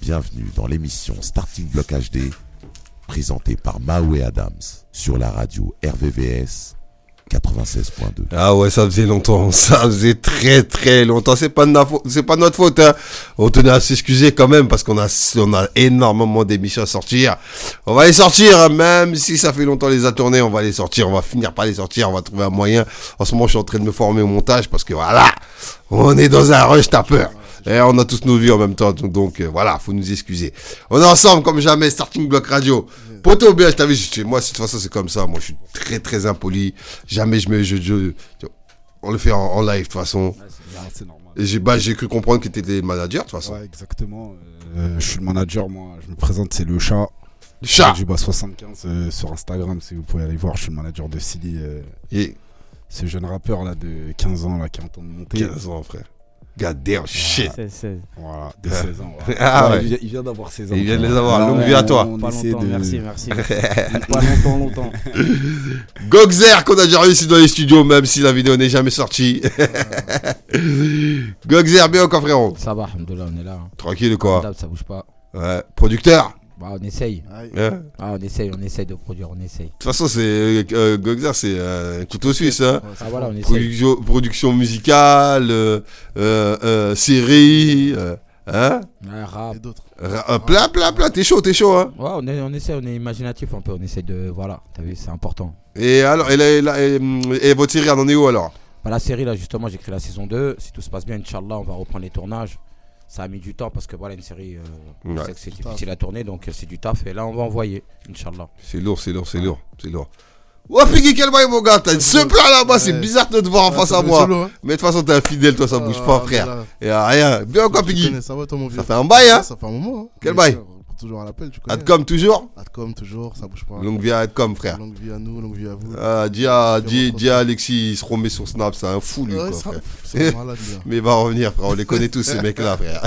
bienvenue dans l'émission Starting Block HD, présentée par Mao et Adams sur la radio RVVS 96.2. Ah ouais, ça faisait longtemps, ça faisait très très longtemps. C'est pas notre faute, hein. On tenait à s'excuser quand même parce qu'on a énormément d'émissions à sortir. On va les sortir, hein, même si ça fait longtemps les a tournées, on va les sortir. On va finir par les sortir, on va trouver un moyen. En ce moment, je suis en train de me former au montage parce que voilà, on est dans un rush tapeur. Et on a tous nos vies en même temps, donc voilà, faut nous excuser. On est ensemble comme jamais, Starting Block Radio. Poto, bien, je t'avais dit, moi, de toute façon, c'est comme ça. Moi, je suis très, très impoli. Jamais on le fait en live, de toute façon. Ouais, c'est normal. Et j'ai cru comprendre que tu étais manager, de toute façon. Ouais, exactement. Je suis le manager, moi. Je me présente, c'est le chat. Le chat. Du bas 75 sur Instagram, si vous pouvez aller voir. Je suis le manager de Silly. Ce jeune rappeur là de 15 ans là, qui est en train de monter. 15 ans, frère. God damn shit. 16. Voilà, de 16 ans. Ouais. Ah ouais. Il vient d'avoir 16 ans. Il vient de les avoir. Longue vie à toi. Pas longtemps, merci. Pas longtemps. Gogzer qu'on a déjà réussi dans les studios, même si la vidéo n'est jamais sortie. Gogzer, bien encore, frérot. Ça va, alhamdoulilah, on est là. Tranquille, quoi. Ça bouge pas. Ouais. Producteur. Bah, on essaye. Yeah. On essaye de produire, on essaye. De toute façon, c'est Gogzer, c'est un couteau suisse, hein. Voilà, on essaye. Production musicale, série, hein. Rap. Et d'autres. Plein. T'es chaud, hein. Ouais, on essaie, on est imaginatif un peu, on essaie de. Voilà, t'as vu, c'est important. Et alors, et votre série, elle en est où alors? Bah, la série, là, justement, j'ai créé la saison 2. Si tout se passe bien, Inch'Allah, on va reprendre les tournages. Ça a mis du temps parce que voilà, une série, on sait que c'est difficile à tourner, donc c'est du taf. Et là, on va envoyer, Inch'Allah. C'est lourd. Oh, Piggy, quel bail, mon gars, t'as ce plat là-bas, c'est bizarre de te voir en face à moi. Solo, hein. Mais de toute façon, t'es un fidèle, toi, ça bouge pas, frère. Et rien. Bien quoi, Piggy? Ça va, toi, mon vieux? Ça fait un bail, hein? Ça fait un moment. Hein. Quel bail? Toujours à l'appel, tu connais. Adcom toujours? Adcom toujours, ça bouge pas. Longue vie à Adcom, frère. Longue vie à nous, longue vie à vous. Dis à Alexis, il se remet sur Snap, c'est un fou, lui, Ouais, quoi, frère. c'est malade, lui. Mais il va revenir, frère, on les connaît tous, ces mecs-là, frère.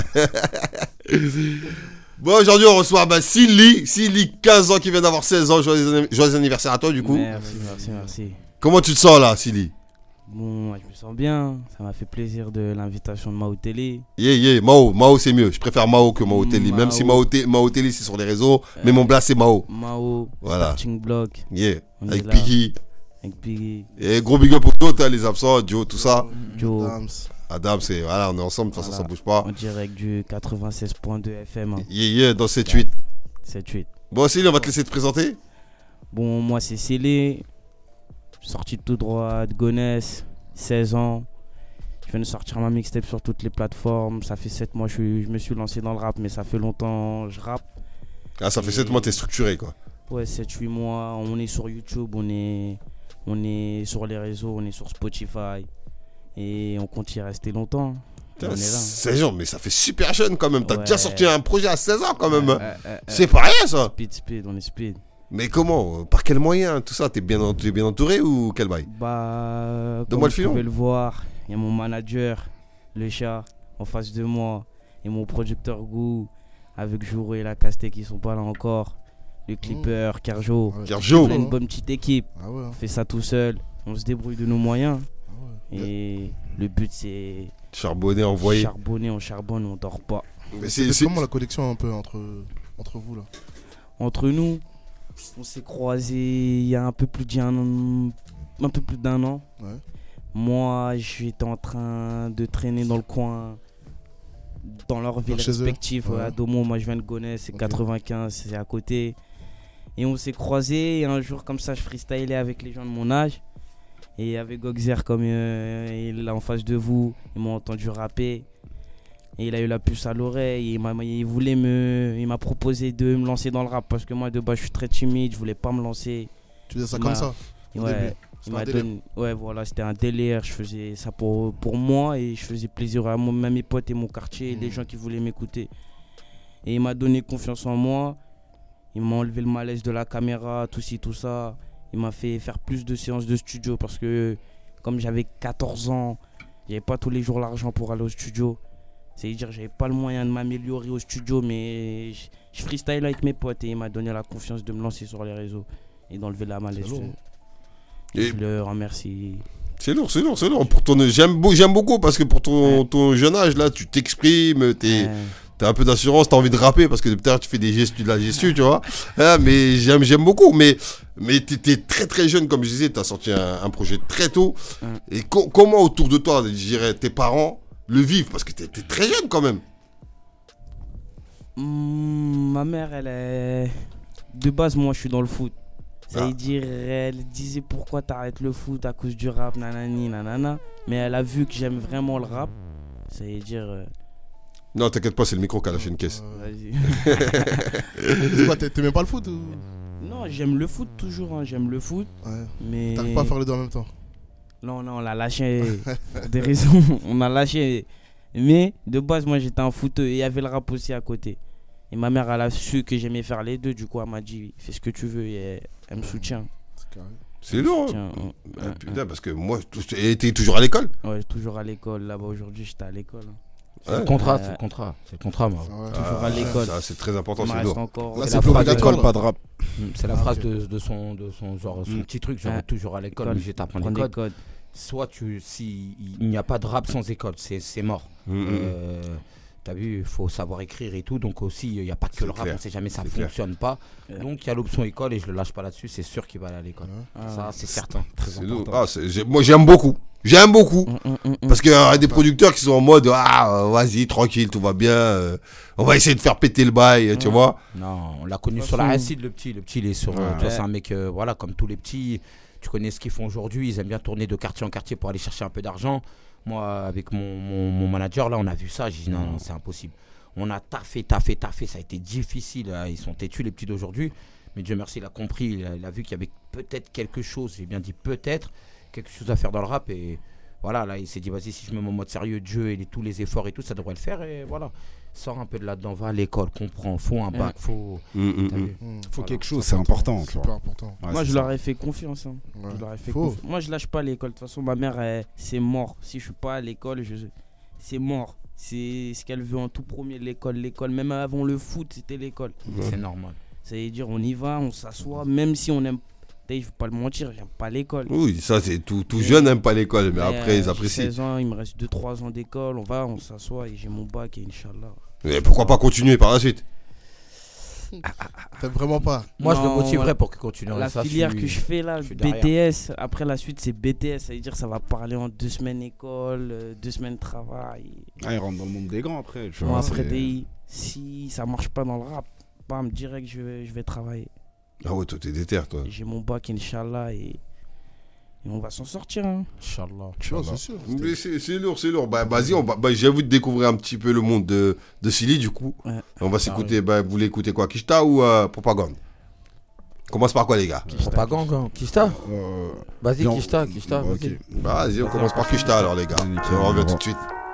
Bon, aujourd'hui, on reçoit Silly, 15 ans, qui vient d'avoir 16 ans. Joyeux anniversaire à toi, du coup. Merci. Comment tu te sens, là, Silly? Bon, je me sens bien. Ça m'a fait plaisir de l'invitation de Mao Télé. Mao, c'est mieux. Je préfère Mao que Mao Télé. Même si Mao Télé, c'est sur les réseaux. Mais mon blast, c'est Mao. Mao, voilà. Starting Block. Avec Piggy. Et gros big up pour d'autres, les absents, Joe, tout ça. Joe. Adam, c'est voilà, on est ensemble, de toute façon, ça bouge pas. En direct du 96.2 FM. Dans 7-8. 7-8. Bon, Silly, on va te laisser te présenter. Bon, moi, c'est Silly. Sorti tout droit de Gonesse, 16 ans. Je viens de sortir ma mixtape sur toutes les plateformes. Ça fait 7 mois que je me suis lancé dans le rap, mais ça fait longtemps que je rappe. Ah, ça fait 7 mois que t'es structuré, quoi. Ouais, 7-8 mois. On est sur YouTube, on est sur les réseaux, on est sur Spotify. Et on compte y rester longtemps. On est là. 16 ans, mais ça fait super jeune quand même. T'as déjà sorti un projet à 16 ans quand même. C'est pas rien, ça. Speed, on est speed. Mais comment? Par quel moyen? Tout ça, t'es bien entouré ou quel bail? Bah, donne-moi le filon. Vous pouvez le voir, il y a mon manager, le chat, en face de moi, et mon producteur Gou, avec Jouro et la Casté qui sont pas là encore, le clipper, Kerjo. On a une bonne petite équipe, on fait ça tout seul, on se débrouille de nos moyens. Et le but c'est charbonner, envoyer. On charbonne, on dort pas. Mais c'est comment la connexion un peu entre vous là? Entre nous, on s'est croisés il y a un peu plus d'un an. Ouais. Moi, j'étais en train de traîner dans le coin, dans leur ville respective. À Domo, moi je viens de Gonesse, c'est 95, c'est à côté. Et on s'est croisés et un jour comme ça, je freestylais avec les gens de mon âge. Et avec Gogzer, comme il est en face de vous, il m'a entendu rapper. Et il a eu la puce à l'oreille. Il m'a proposé de me lancer dans le rap parce que moi de base je suis très timide, je voulais pas me lancer. Tu disais ça comme ça? Ouais, il m'a donné. Ouais, voilà, c'était un délire. Je faisais ça pour moi et je faisais plaisir à mes potes et mon quartier, les gens qui voulaient m'écouter. Et il m'a donné confiance en moi. Il m'a enlevé le malaise de la caméra, tout ça. Il m'a fait faire plus de séances de studio parce que comme j'avais 14 ans, j'avais pas tous les jours l'argent pour aller au studio. C'est-à-dire j'avais pas le moyen de m'améliorer au studio, mais je freestyle avec mes potes et il m'a donné la confiance de me lancer sur les réseaux et d'enlever la malaise. Je le remercie. C'est lourd. Pour j'aime beaucoup parce que pour ton jeune âge là, tu t'exprimes, T'as un peu d'assurance, t'as envie de rapper parce que peut-être tu fais des gestes, de la gestu, tu vois. Mais j'aime beaucoup. Mais t'étais très très jeune, comme je disais, t'as sorti un projet très tôt. Et comment autour de toi, je dirais, tes parents le vivent? Parce que t'étais très jeune quand même. Ma mère, elle est... De base, moi, je suis dans le foot. Ça veut dire, elle disait pourquoi t'arrêtes le foot à cause du rap, nanani, nanana. Mais elle a vu que j'aime vraiment le rap. Ça veut dire... Non, t'inquiète pas, c'est le micro qui a lâché une caisse. Vas-y. C'est quoi, t'aimais pas le foot ou... Non, j'aime le foot toujours, hein, j'aime le foot. Ouais. Mais... T'arrives pas à faire les deux en même temps? Non, on l'a lâché pour des raisons. On a lâché. Mais de base, moi, j'étais un footeux et il y avait le rap aussi à côté. Et ma mère, elle a su que j'aimais faire les deux. Du coup, elle m'a dit, fais ce que tu veux. Et elle me soutient. C'est lourd. Putain, parce que moi, t'es toujours à l'école? Ouais, toujours à l'école. Là-bas, aujourd'hui, j'étais à l'école. C'est le contrat, c'est le contrat, moi. Toujours à l'école. Ça, c'est très important, c'est lourd. Là, c'est plus obligatoire, pas de rap. C'est la phrase de son genre, son petit truc, genre toujours à l'école, mais je vais t'apprendre les codes. Soit il n'y a pas de rap sans école, c'est mort. T'as vu, il faut savoir écrire et tout, donc aussi il n'y a pas que le rap, on sait jamais, ça fonctionne pas. Donc il y a l'option école et je le lâche pas là-dessus, c'est sûr qu'il va aller à l'école. Ça c'est certain, très important. Moi j'aime beaucoup. Parce qu'il y a des producteurs qui sont en mode vas-y tranquille, tout va bien, on va essayer de faire péter le bail, tu vois. Non, on l'a connu sur la acide, le petit il est sur, tu vois, c'est un mec voilà, comme tous les petits, tu connais ce qu'ils font aujourd'hui, ils aiment bien tourner de quartier en quartier pour aller chercher un peu d'argent. Moi, avec mon manager, là, on a vu ça. J'ai dit non, c'est impossible. On a taffé. Ça a été difficile. Ils sont têtus, les petits d'aujourd'hui. Mais Dieu merci, il a compris. Il a vu qu'il y avait peut-être quelque chose. J'ai bien dit peut-être quelque chose à faire dans le rap. Et voilà, là, il s'est dit vas-y, si je me mets en mode sérieux, Dieu et tous les efforts et tout, ça devrait le faire. Et voilà. Sors un peu de là-dedans, va à l'école, comprends. Faut un bac, faut. Faut quelque chose, c'est important. Super important. Moi, je leur ai fait confiance. Moi, je lâche pas l'école. De toute façon, ma mère, c'est mort. Si je suis pas à l'école, c'est mort. C'est ce qu'elle veut en tout premier, l'école. Même avant le foot, c'était l'école. C'est normal. Ça veut dire, on y va, on s'assoit, même si on aime. Je ne vais pas le mentir, j'aime pas l'école. Oui, ça c'est tout jeune n'aime pas l'école, mais après ils apprécient. J'ai 16 ans, il me reste 2-3 ans d'école, on s'assoit et j'ai mon bac et Inch'Allah. Et pourquoi pas continuer par la suite? T'aimes vraiment pas? Moi je le motiverais pour qu'il continue. La filière que je fais là, BTS, après la suite c'est BTS, ça veut dire ça va parler en 2 semaines école, 2 semaines travail. Il rentre dans le monde des grands après. Moi après si ça marche pas dans le rap, bam, direct je vais travailler. Ah ouais, toi t'es déter, toi. J'ai mon bac Inch'Allah et on va s'en sortir, hein. Inch'Allah. C'est sûr. Mais c'est lourd. Bah vas-y, j'ai envie de découvrir un petit peu le monde de Silly du coup. Ouais. On va s'écouter. Vous voulez écouter quoi, Kishta ou Propagande? Commence par quoi les gars? Propagande, Kishta. Vas-y, Kishta. Okay. Vas-y, on commence par Kishta alors les gars. On revient tout de suite.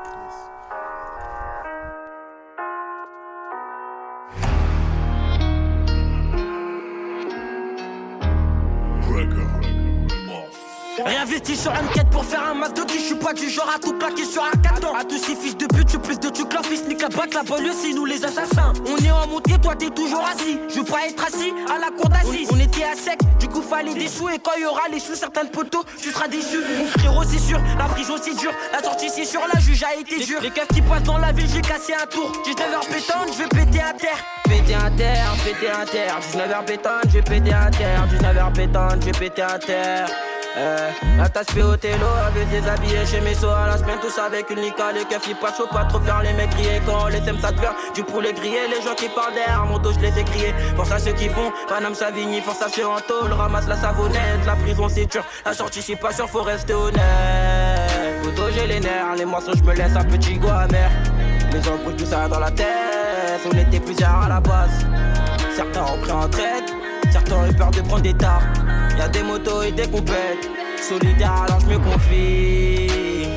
Réinvesti sur une quête pour faire un max de qui. Je suis pas du genre à tout plaquer sur un carton. À tous ces fils de but, je plus de tu que leur fils. Nique la bac, la banlieue, c'est nous les assassins. On est en montée, toi t'es toujours assis. Je veux pas être assis à la cour d'assises. On était à sec, du coup fallait des sous. Et quand il y aura les sous, certains poteaux, tu seras déçu. Mon frérot c'est sûr, la prison c'est dur. La sortie c'est sûr, la juge a été dur. Les keufs qui passent dans la ville, j'ai cassé un tour. 19h pétante, je vais péter un terre. Péter un terre. 19h pétante, je vais péter un terre. 19h pétante, je vais péter un terre. La tasse fait au télo, avec des habillés chez mes à la semaine, tous avec une lica. Les keufs ils pas chaud, pas trop faire les mecs crier. Quand on les aime ça devient du poulet grillé. Les gens qui parlent derrière mon dos, je les ai criés. Force à ceux qui font, Paname Savigny, force à ceux en tôle. Ramasse la savonnette, la prison c'est dur. La sortie c'est pas sûr, faut rester honnête. Plutôt j'ai les nerfs, les morceaux je me laisse un petit goût amer. Les embrouilles tout ça dans la tête, on était plusieurs à la base. Certains ont pris en traite, certains ont eu peur de prendre des tards. Y'a des motos et des compètes. Solidaire alors je me confie.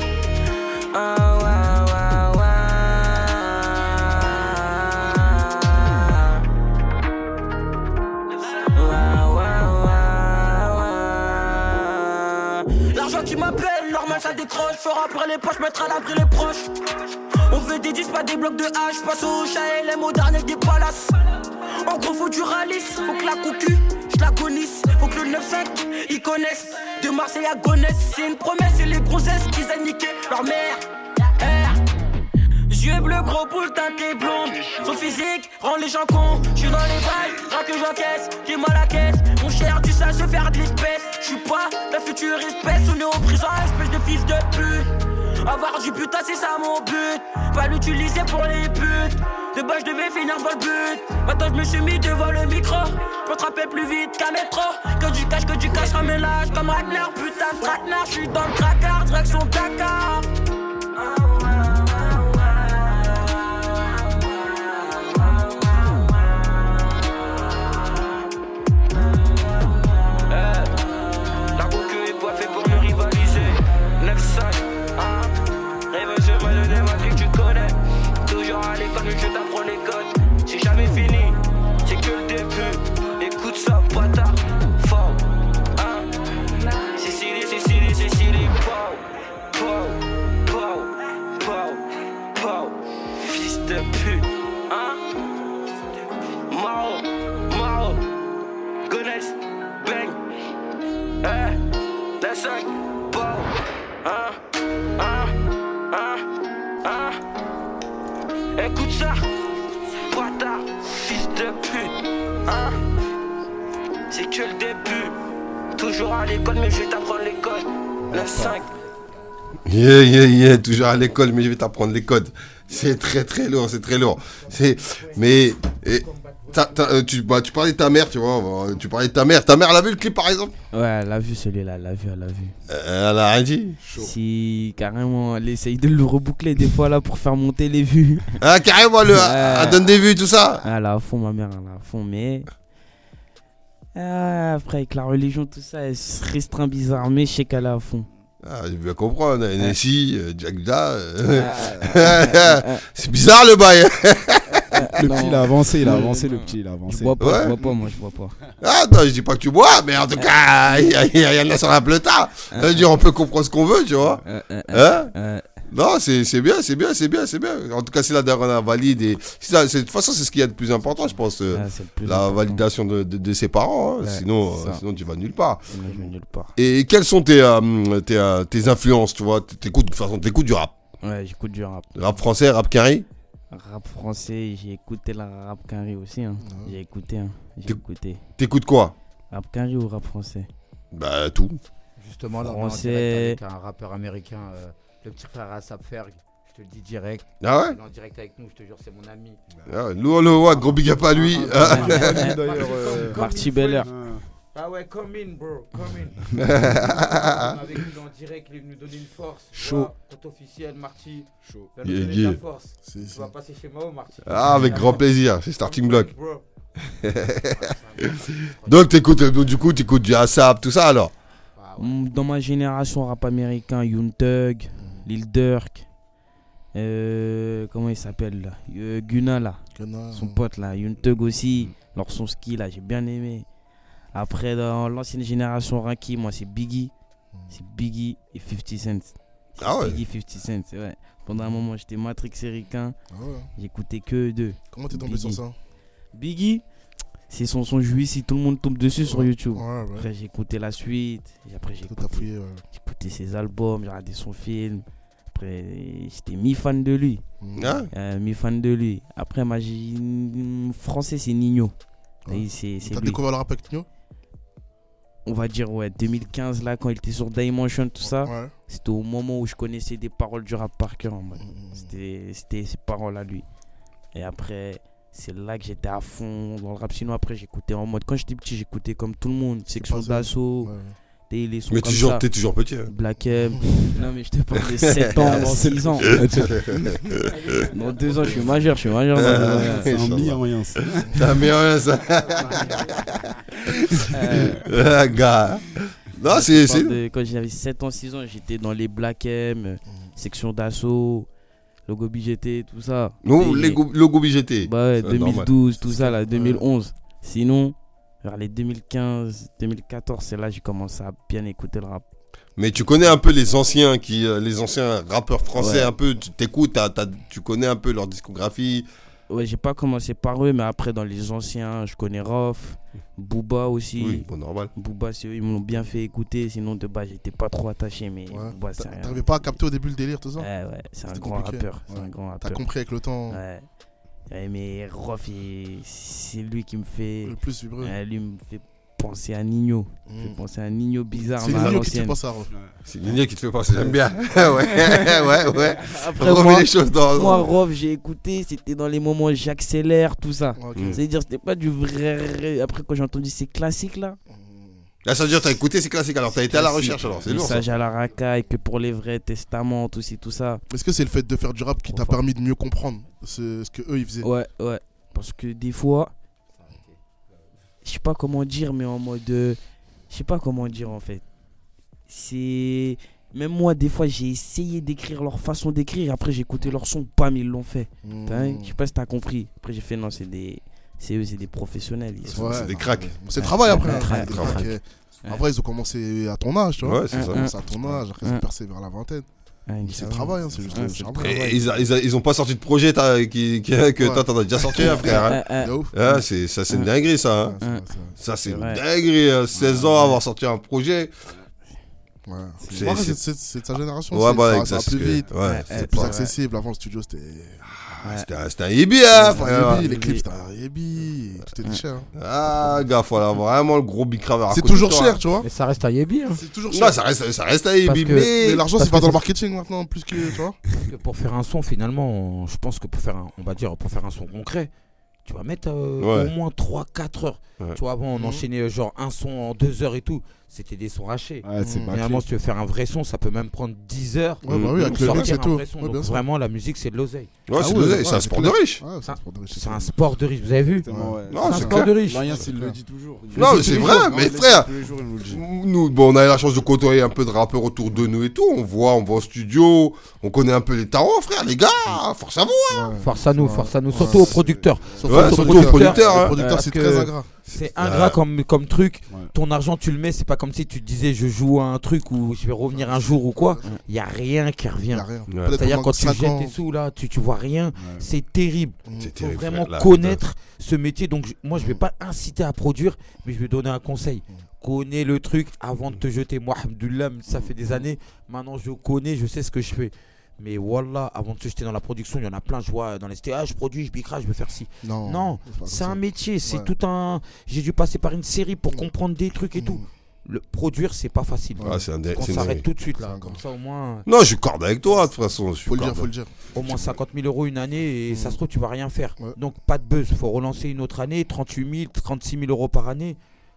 L'argent qui m'appelle, normal ça décroche. Fera après les poches, mettre à l'abri les proches. On veut des 10, pas des blocs de hache. Passe au HLM au dernier des palaces. En gros faut du ralice, faut que la cocu, je l'agonise. Faut que le 9-5, ils connaissent. De Marseille à Gonesse, c'est une promesse. Et les grossesses qu'ils aient niqué leur mère. Yeux bleus, gros boule, teinté blonde. Son physique rend les gens cons. J'suis dans les balles, rien que j'encaisse. J'ai mal à la caisse, mon cher, tu sais se faire de l'espèce. J'suis pas la future espèce, on est en prison, espèce de fils de pute. Avoir du putain, c'est ça mon but. Pas l'utiliser pour les putes. De base, je devais finir dans le but. Maintenant, je me suis mis devant le micro. Peux te rappeler plus vite qu'un métro. Que du cash, ramène l'âge comme Ragnar. Putain de traquenard, j'suis dans le tracard, direction Dakar. La boucle est pas fait pour nous rivaliser. 9-5, réveille moi le démat que tu connais. Toujours à l'école, mais je t'apprends les codes. C'est jamais fini, c'est que le début. Écoute ça, bâtard, fort. Sicily, pow, fils de pute, Mao, Gonesse, bang, la 5, pow, écoute ça, bâtard, fils de pute, c'est que le début. Toujours à l'école, mais je vais t'apprendre les codes. 9-5. Yeah, toujours à l'école, mais je vais t'apprendre les codes. C'est très lourd, c'est très lourd. Mais tu parlais de ta mère, tu vois. Tu parlais de ta mère. Ta mère, elle a vu le clip, par exemple? Ouais, elle a vu celui-là, elle a vu. Elle a rien dit? Si, carrément, elle essaye de le reboucler des fois là pour faire monter les vues. Ah, carrément, elle donne des vues, tout ça? Elle a à fond, ma mère, elle a à fond, mais... après, avec la religion, tout ça, elle se restreint bizarre, mais je sais qu'elle est à fond. Ah, je vais comprendre. NSI, Jagda. C'est bizarre le bail. Le petit, il a avancé, le petit, il a avancé. Je bois pas, je bois pas. Ah, non, je dis pas que tu bois, mais en tout cas, il y en a sur la plata. On peut comprendre ce qu'on veut, tu vois. Non, c'est bien. En tout cas, si la daronne valide, et de toute façon, c'est ce qu'il y a de plus important, je pense. La validation de ses parents. Hein. Sinon, tu vas nulle part. Et quelles sont tes influences, tu vois? T'écoutes du rap. Ouais, j'écoute du rap. Rap français, rap carré? Rap français, j'ai écouté la rap carré aussi. Hein. J'ai écouté. T'écoutes quoi? Rap carré ou rap français? Bah, tout. Justement, là, on est en direct avec un rappeur américain. Le petit frère Asap Ferg, je te le dis direct. Ah ouais? Il est en direct avec nous, je te jure, c'est mon ami. Gros big up à lui. Marty Beller. Ah ouais, come in, bro, come in. Avec nous en direct, il est venu donner une force. Chaud. Compte officiel, Marty. Chaud. Il va nous donner de la force. Tu vas passer chez Mao, Marty. Ah, avec grand plaisir, c'est Starting Block. Donc, t'écoutes du Asap, tout ça alors? Dans ma génération, rap américain, Young Thug, Lil Durk, comment il s'appelle là, Gunna là, son pote là, Young Thug aussi, leur son ski là, j'ai bien aimé. Après, dans l'ancienne génération Ranky, moi c'est Biggie et 50 Cent. Ah ouais? Biggie, 50 Cent, ouais. Pendant un moment, j'étais matrixé ricain, j'écoutais que deux. Comment t'es tombé sur ça? Biggie, c'est son jouissif, si tout le monde tombe dessus sur YouTube. Ouais. Après j'ai écouté la suite, et après j'ai écouté ses albums, j'ai regardé son film. Après j'étais mi-fan de lui. Mi-fan de lui. Après français c'est Nino. T'as découvert le rap avec Nino? On va dire 2015 là quand il était sur Dimension tout ça. Ouais. C'était au moment où je connaissais des paroles du rap par cœur en mode. C'était ses paroles à lui. Et après c'est là que j'étais à fond dans le rap. Sinon après j'écoutais en mode, quand j'étais petit j'écoutais comme tout le monde, Section d'Assaut, les sons mais comme ça. T'es toujours petit, hein. Black M. Non mais je te parle de 7 ans, 6 ans. Dans 2 ans je suis majeur. C'est un mi-rien ça. C'est un mi-rien ça. Gars. Non, quand j'avais 7 ans, 6 ans, j'étais dans les Black M, Section d'Assaut, Logo BGT, tout ça. Non, Logo BGT. Bah ouais, 2012, normal. Tout ça là, 2011. Sinon, vers les 2015, 2014, c'est là que j'ai commencé à bien écouter le rap. Mais tu connais un peu les anciens rappeurs français, un peu, tu t'écoutes, tu connais un peu leur discographie. Ouais, j'ai pas commencé par eux, mais après dans les anciens, je connais Rof, Booba aussi. Oui, bon, normal. Booba, ils m'ont bien fait écouter, sinon de base j'étais pas trop attaché, mais Booba c'est rien. T'arrivais pas à capter au début le délire, tout ça? Ouais, c'est un grand rappeur. T'as compris avec le temps. Ouais. Mais Rof, c'est lui qui me fait. Le plus vibrer. Lui me fait penser à Nino. Il fait penser à un Nino bizarre. C'est Nino qui te fait penser à Rof. C'est Nino qui te fait penser, j'aime bien. ouais. Après, remets les choses dans. Moi, Rof, j'ai écouté, c'était dans les moments où j'accélère, tout ça. C'est-à-dire, c'était pas du vrai. Après, quand j'ai entendu ces classiques là. Là, ça veut dire que t'as écé ces classiques, alors t'as été à la recherche, alors c'est lourd. Message à la racaille, que pour les vrais testaments, tout ça. Est-ce que c'est le fait de faire du rap qui t'a permis de mieux comprendre ce que eux ils faisaient? Ouais. Parce que des fois, je sais pas comment dire, mais en mode. Je sais pas comment dire en fait. C'est. Même moi, des fois, j'ai essayé d'écrire leur façon d'écrire, après j'ai écouté leur son, bam, ils l'ont fait. Je sais pas si t'as compris. Après, j'ai fait, non, c'est eux, c'est des professionnels. C'est des cracks. C'est le travail après. En vrai, ils ont commencé à ton âge, tu vois. Ouais, c'est ça. Ils ont commencé à ton âge, après ils ont percé vers la vingtaine. C'est le travail, c'est juste le charbon. Et ils ont pas sorti de projet que toi t'en as déjà sorti, frère. Ça, c'est une dinguerie, ça. Ça, c'est une dinguerie. 16 ans, avoir sorti un projet. C'est de sa génération. Ça va plus vite. C'est plus accessible. Avant, le studio, c'était. C'était un Yebi, hein, frère. Les clips, c'était un Yebi. Tout était cher. Ah, gars, voilà, vraiment le gros bicraveur. C'est toujours cher, tu vois. Mais ça reste un Yebi. C'est toujours cher. Non, ça reste un Yebi, mais l'argent, c'est pas dans le marketing maintenant, plus que, tu vois. Parce que pour faire un son, finalement, je pense que pour faire un son concret, tu vas mettre au moins 3-4 heures. Tu vois, avant, on enchaînait genre un son en 2 heures et tout. C'était des sons hachés. Finalement, si tu veux faire un vrai son, ça peut même prendre 10 heures. Ouais, bah oui, avec le mix et tout. Donc vraiment, la musique, c'est de l'oseille. Ouais, c'est de l'oseille. C'est un sport de riche. C'est un sport de riche, vous avez vu? Non, c'est un sport de riche. Rien, s'il le dit toujours. Non, mais c'est vrai, mais frère, nous, on a eu la chance de côtoyer un peu de rappeurs autour de nous et tout. On va au studio, on connaît un peu les tarots, frère, les gars. Force à vous. Force à nous. Surtout aux producteurs. Surtout aux producteurs. Les producteurs, c'est très ingrat. C'est ingrat comme truc. Ton argent, tu le mets, c'est pas comme si tu te disais je joue à un truc où je vais revenir un jour ou quoi. Il n'y a rien qui revient. C'est-à-dire quand tu jettes tes sous là, tu vois rien. C'est terrible. Il faut vraiment connaître ce métier. Donc moi, je vais pas inciter à produire, mais je vais donner un conseil. Connais le truc avant de te jeter. Moi, alhamdoulilah, ça fait des années. Maintenant, je connais, je sais ce que je fais. Mais voilà, avant de se jeter dans la production, il y en a plein, je vois dans les STA, je produis, je bicrage, je veux faire ci. Non, c'est un métier, c'est tout un. J'ai dû passer par une série pour comprendre des trucs et tout. Le produire, c'est pas facile. On s'arrête tout de suite là, comme ça au moins. Non, je suis corde avec toi, de toute façon. Faut le dire. Au moins 50 000 € une année et ça se trouve, tu vas rien faire. Donc pas de buzz, faut relancer une autre année, 38 000, 36 000 € par année.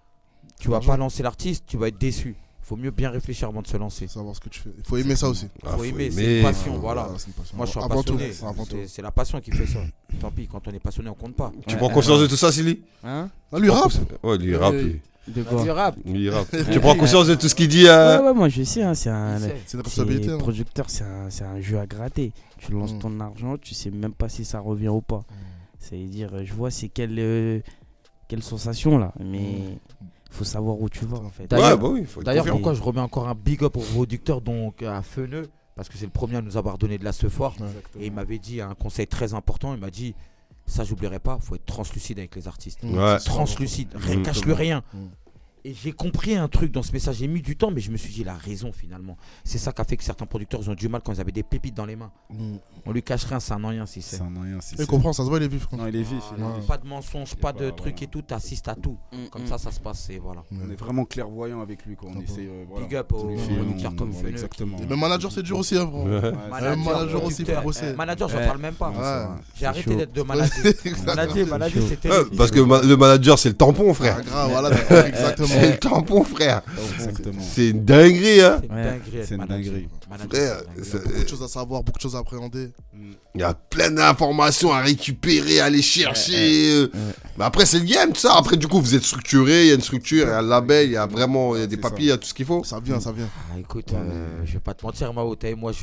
Tu vas pas lancer l'artiste, tu vas être déçu. Faut mieux bien réfléchir avant de se lancer. Savoir ce que tu fais. Il faut aimer ça aussi. Faut aimer, c'est une passion, voilà. Moi, je suis un passionné. C'est la passion qui fait ça. Tant pis, quand on est passionné, on compte pas. Tu prends conscience de tout ça, Silly? Lui rap. Ouais, lui rap. De quoi? Lui rap. Tu prends conscience de tout ce qu'il dit? Ouais, moi je sais. C'est une responsabilité. Producteur, c'est un jeu à gratter. Tu lances ton argent, tu sais même pas si ça revient ou pas. C'est-à-dire, je vois c'est quelle sensation là, mais. Faut savoir où tu vas en fait. D'ailleurs, pourquoi je remets encore un big up au producteur, donc à Feneux, parce que c'est le premier à nous avoir donné de la fort. Et il m'avait dit un conseil très important. Il m'a dit, ça j'oublierai pas, faut être translucide avec les artistes. Translucide, cache-le rien. Et j'ai compris un truc dans ce message. J'ai mis du temps, mais je me suis dit, il a raison finalement. C'est ça qui a fait que certains producteurs ont du mal quand ils avaient des pépites dans les mains. On lui cache rien, c'est un rien si c'est. Il comprend, ça se voit, il est vif. Non, il est vif. Pas de mensonges, pas de trucs et tout, t'assistes à tout. Comme ça se passe. Voilà. On est vraiment clairvoyant avec lui. On essaie, big up au producteur comme Feneux. Exactement. Et même manager, c'est dur aussi, bro. Manager aussi, faut bosser. Manager, j'en parle même pas. J'ai arrêté d'être de manager. Manager, c'était. Parce que le manager, c'est le tampon, frère. Exactement. C'est le tampon, frère. C'est une dinguerie, hein. C'est une dinguerie. Il y a beaucoup de choses à savoir, beaucoup de choses à appréhender. Il y a plein d'informations à récupérer, à aller chercher. Mais après, c'est le game, ça. Après, du coup, vous êtes structuré. Il y a une structure, il y a un label, il y a vraiment des papiers, il y a tout ce qu'il faut. Ça vient. Écoute, je vais pas te mentir, Mao.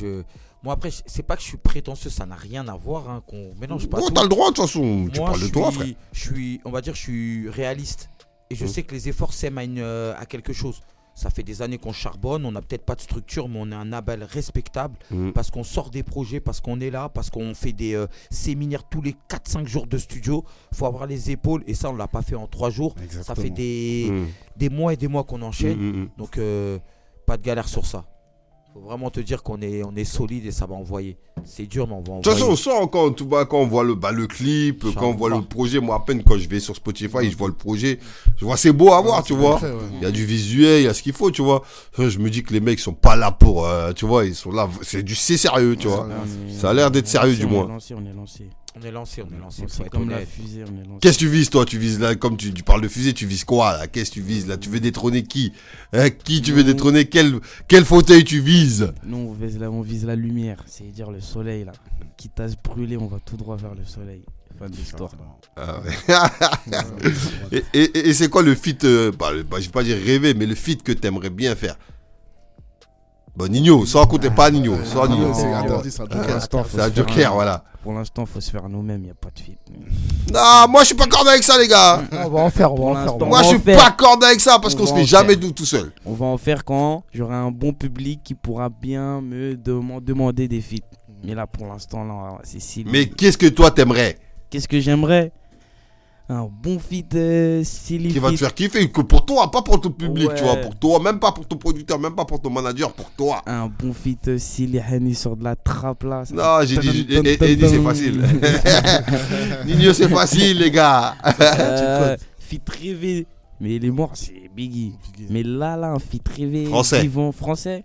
Moi, après, c'est pas que je suis prétentieux, ça n'a rien à voir. Qu'on mélange pas. T'as le droit, de toute façon. Tu parles de toi, frère. On va dire, je suis réaliste. Et je sais que les efforts sèment à quelque chose. Ça fait des années qu'on charbonne, on n'a peut-être pas de structure, mais on est un label respectable parce qu'on sort des projets, parce qu'on est là, parce qu'on fait des séminaires tous les 4-5 jours de studio. Il faut avoir les épaules et ça, on ne l'a pas fait en 3 jours. Exactement. Ça fait des mois et des mois qu'on enchaîne. Donc, pas de galère sur ça. Faut vraiment te dire qu'on est solide et ça va envoyer. C'est dur, mais on va envoyer. De toute façon, on sent quand on voit le clip, quand on voit le projet. Moi, à peine quand je vais sur Spotify et je vois le projet, je vois c'est beau à voir, tu vois. Il y a du visuel, il y a ce qu'il faut, tu vois. Je me dis que les mecs sont pas là pour, tu vois, ils sont là. C'est sérieux, tu vois. Ça a l'air d'être sérieux, du moins. On est lancé. C'est comme la fusée, on est lancé. Qu'est-ce que tu vises, toi? Tu vises là, comme tu parles de fusée, tu vises quoi là? Qu'est-ce que tu vises là? Tu veux détrôner qui? Qui tu veux détrôner? Quel fauteuil tu vises? Nous, on vise la lumière, c'est-à-dire le soleil là. Quitte à se brûler, on va tout droit vers le soleil. Fin de l'histoire. Ah ouais. et c'est quoi le feat, je vais pas dire rêver, mais le feat que t'aimerais bien faire? Bon, Nino, sans compter pas Nino. Sans Nino. C'est interdit, c'est un joker. C'est un joker, voilà. Pour l'instant, faut se faire nous-mêmes, il n'y a pas de feat. Non, moi je suis pas cordé avec ça, les gars. On va en faire, Moi je suis pas cordé avec ça parce qu'on se fait jamais tout seul. On va en faire quand j'aurai un bon public qui pourra bien me demander des feats. Mais là, pour l'instant, là, c'est si. Mais qu'est-ce que toi t'aimerais? Qu'est-ce que j'aimerais? Un bon feat Silly. Qui va te faire kiffer, que pour toi, pas pour ton public, tu vois. Pour toi, même pas pour ton producteur, même pas pour ton manager, pour toi. Un bon feat Silly Henny sur de la trappe là. Non, j'ai dit, Eddie, c'est facile. Nino, c'est facile, les gars. Feat rêvé. Mais il est mort, c'est Biggie. Mais là, un feat rêvé. Français.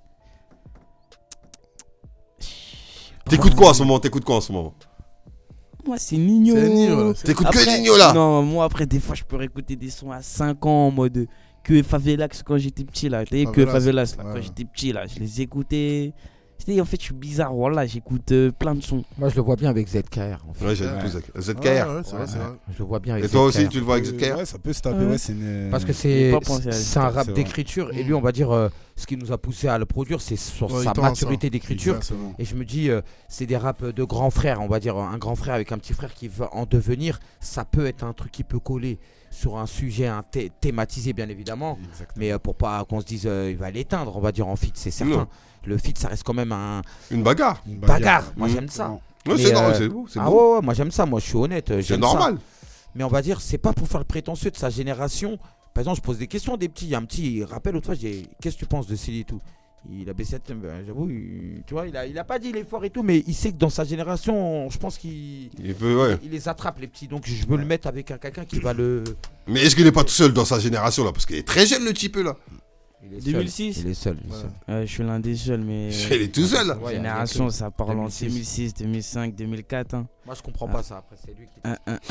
T'écoutes quoi en ce moment? Moi, c'est Nino. T'écoutes que Nino là? Non, moi, après, des fois, je peux réécouter des sons à 5 ans en mode que Favelax quand j'étais petit là. T'as vu que Favelax là, quand j'étais petit là, je les écoutais. En fait, je suis bizarre, voilà, j'écoute plein de sons. Moi, je le vois bien avec ZKR. En fait. Ouais, j'aime tout ZKR. C'est vrai. Je le vois bien avec ZKR. Et toi ZKR. aussi, tu le vois avec ZKR? Ouais, ça peut se taper, Parce que c'est un rap d'écriture. Et lui, on va dire, ce qui nous a poussé à le produire, c'est sur sa maturité d'écriture. Et je me dis, c'est des raps de grands frères, on va dire, un grand frère avec un petit frère qui va en devenir. Ça peut être un truc qui peut coller sur un sujet thématisé, bien évidemment. Exactement. Mais pour pas qu'on se dise, il va l'éteindre, on va dire en feat, c'est certain. Non. Le feat, ça reste quand même une bagarre. Moi, j'aime ça. Ouais, c'est normal, c'est beau. Ah ouais, moi, j'aime ça. Moi, je suis honnête. C'est normal. Ça. Mais on va dire, c'est pas pour faire le prétentieux de sa génération. Par exemple, je pose des questions à des petits. Il y a un petit, il rappelle l'autre fois, je dis, qu'est-ce que tu penses de Silly et tout? Il a baissé j'avoue, tu vois, il a pas dit il est fort et tout, mais il sait que dans sa génération, je pense qu'il il les attrape, les petits. Donc, je veux le mettre avec quelqu'un qui va le. Mais est-ce qu'il n'est pas tout seul dans sa génération là? Parce qu'il est très jeune, le type là. 2006. Il est seul. Je suis l'un des seuls, mais. Il est tout seul. Génération, ça parle en 2006, 2005, 2004. Hein. Moi, je comprends pas ça. Après, c'est lui qui.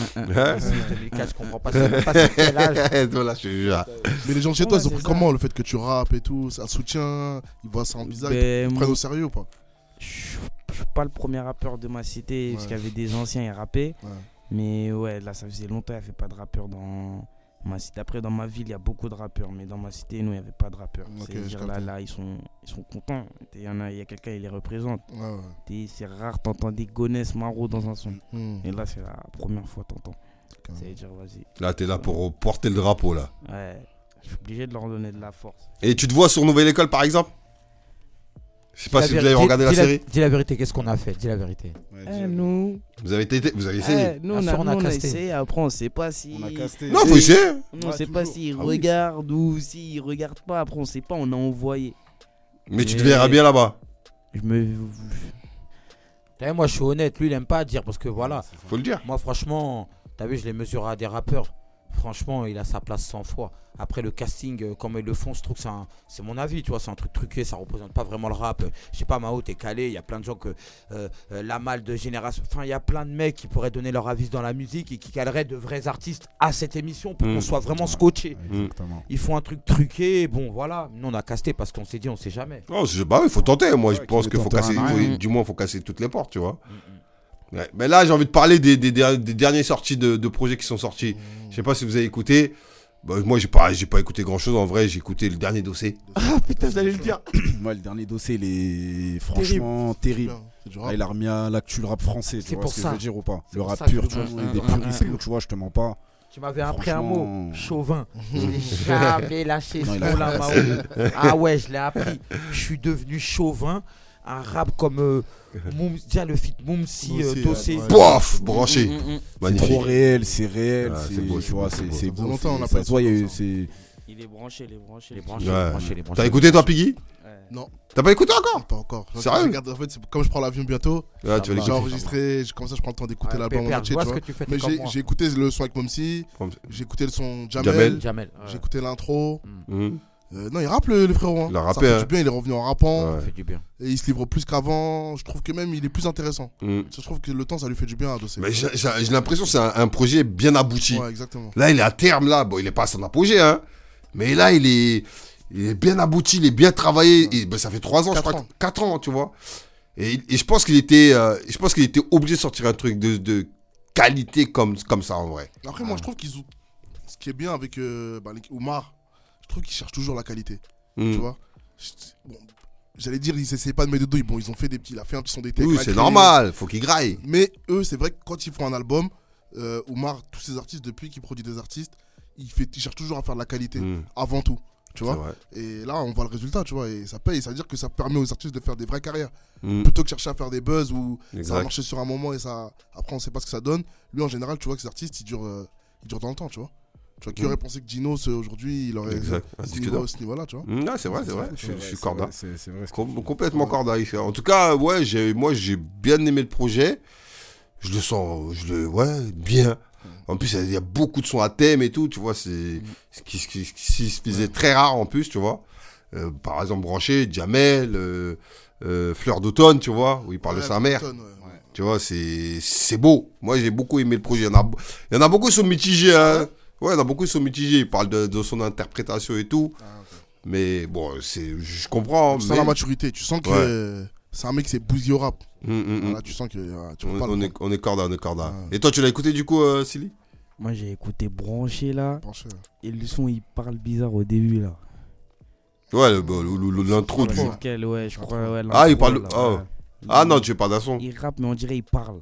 2004, je comprends pas. C'est même pas quel âge. Voilà, je te jure. Mais les gens de chez toi, ils ont pris comment le fait que tu rappes et tout? C'est un soutien? Ils voient ça en bizarre? Ils prennent au sérieux ou pas? Je suis pas le premier rappeur de ma cité, parce qu'il y avait des anciens, ils rappaient. Mais ouais, là, ça faisait longtemps, il n'y avait pas de rappeur dans ma cité. Après, dans ma ville, il y a beaucoup de rappeurs, mais dans ma cité, nous, il n'y avait pas de rappeurs. C'est-à-dire là, ils sont contents. Il y a quelqu'un, il les représente. C'est rare, t'entends des Gonesse, Maro dans un son. Et là, c'est la première fois, t'entends. C'est-à-dire, vas-y. Là, t'es là pour porter le drapeau, là. Ouais, je suis obligé de leur donner de la force. Et tu te vois sur Nouvelle École, par exemple? Je sais pas si vous avez regardé la série. Dis la vérité, qu'est-ce qu'on a fait? Dis la vérité. Nous. Vous avez essayé? Nous, on a essayé. Après, on sait pas si. On a casté. Non, faut essayer. On sait pas s'ils regardent ou s'ils regardent pas. Après, on sait pas. On a envoyé. Mais tu te verras bien là-bas. Moi, je suis honnête. Lui, il aime pas dire parce que voilà. Faut le dire. Moi, franchement, t'as vu, je les mesure à des rappeurs. Franchement, il a sa place 100 fois. Après, le casting, comme ils le font, je trouve que c'est mon avis, tu vois, c'est un truc truqué, ça représente pas vraiment le rap. Je sais pas, Mao, t'es calé, il y a plein de gens que la malle de génération. Enfin, il y a plein de mecs qui pourraient donner leur avis dans la musique et qui caleraient de vrais artistes à cette émission pour qu'on soit vraiment scotché. Ils font un truc truqué, bon, voilà. Nous, on a casté parce qu'on s'est dit, on sait jamais. Oh, bah oui, il faut tenter. Moi, je pense qu'il faut casser, du moins, il faut casser toutes les portes, tu vois. Ouais. Mais là, j'ai envie de parler des dernières sorties de projets qui sont sortis. Je sais pas si vous avez écouté. Bah, moi, j'ai pas écouté grand chose en vrai. J'ai écouté le dernier dossier. Ah putain, j'allais le dire. Moi, le dernier dossier, il est franchement terrible. Il a remis à l'actu le rap français. Tu vois ce que je veux dire ou pas? Le rap pur, tu vois, des puristes, tu vois, je te mens pas. Tu m'avais appris un mot, chauvin. Je l'ai jamais lâché sur la Mao. Ah ouais, je l'ai appris. Je suis devenu chauvin. Un rap comme déjà le feat Moumsi Dossé. Pof, branché. C'est trop réel, c'est réel. C'est beau, tu vois, c'est beau. Longtemps, on a pas Il est branché, T'as écouté toi, Piggy? Non. T'as pas écouté encore? Pas encore. Sérieux? En fait, comme je prends l'avion bientôt, j'ai enregistré, comme ça je prends le temps d'écouter l'album en entier. Mais j'ai écouté le son avec Momsi, j'ai écouté le son Jamel. J'ai écouté l'intro. Non, il rappe le frérot. Il a rappé. Ça fait du bien, il est revenu en rappant. Ça fait du bien. Et il se livre plus qu'avant. Je trouve que même il est plus intéressant. Je trouve que le temps, ça lui fait du bien à Dossé. Mais j'ai l'impression que c'est un projet bien abouti. Ouais, exactement. Là, il est à terme, là. Bon, il est pas à son apogée, hein. Mais là, il est bien abouti, il est bien travaillé. Ouais. Et, ça fait 3 ans, 4 ans, tu vois. Et je pense qu'il était, obligé de sortir un truc de qualité comme ça, en vrai. Après, moi, je trouve qu'ils ont... Ce qui est bien avec Oumar, je trouve qu'ils cherchent toujours la qualité. Tu vois. Bon, j'allais dire, ils essayaient pas de mettre de douille. Bon, ils ont fait il a fait un petit son d'été. Oui, c'est normal, faut qu'ils graillent. Mais eux, c'est vrai que quand ils font un album, Oumar, tous ces artistes, depuis qu'il produit des artistes, il cherche toujours à faire de la qualité avant tout. Tu vois. Et là, on voit le résultat, tu vois. Et ça paye. Ça veut dire que ça permet aux artistes de faire des vraies carrières. Plutôt que chercher à faire des buzz où ça va marcher sur un moment et ça... après, on sait pas ce que ça donne. Lui, en général, tu vois que ces artistes, ils durent dans le temps, tu vois. Tu vois, qui aurait pensé que Gino, aujourd'hui, il aurait ce niveau-là, tu vois. C'est vrai. Je suis corda. C'est vrai. Complètement corda. En tout cas, ouais, moi, j'ai bien aimé le projet. Je le sens, bien. En plus, il y a beaucoup de sons à thème et tout, tu vois. C'est ce qui se faisait très rare en plus, tu vois. Par exemple, Branché, Jamel, Fleur d'automne, tu vois, où il parle de sa mère. Tu vois, c'est beau. Moi, j'ai beaucoup aimé le projet. Il y en a beaucoup qui sont mitigés, hein. Ouais, il y en a beaucoup qui sont mitigés. Il parle de son interprétation et tout. Mais bon, je comprends. Tu sens la maturité. Tu sens que c'est un mec qui s'est bousillé au rap. Là, tu sens que on est corda. Et toi, tu l'as écouté du coup, Silly? Moi, j'ai écouté Branché là. Et le son, il parle bizarre au début là. Ouais, l'intro du. Ouais, je crois. Ah, il parle. Ah non, tu parles d'un son. Il rappe, mais on dirait il parle.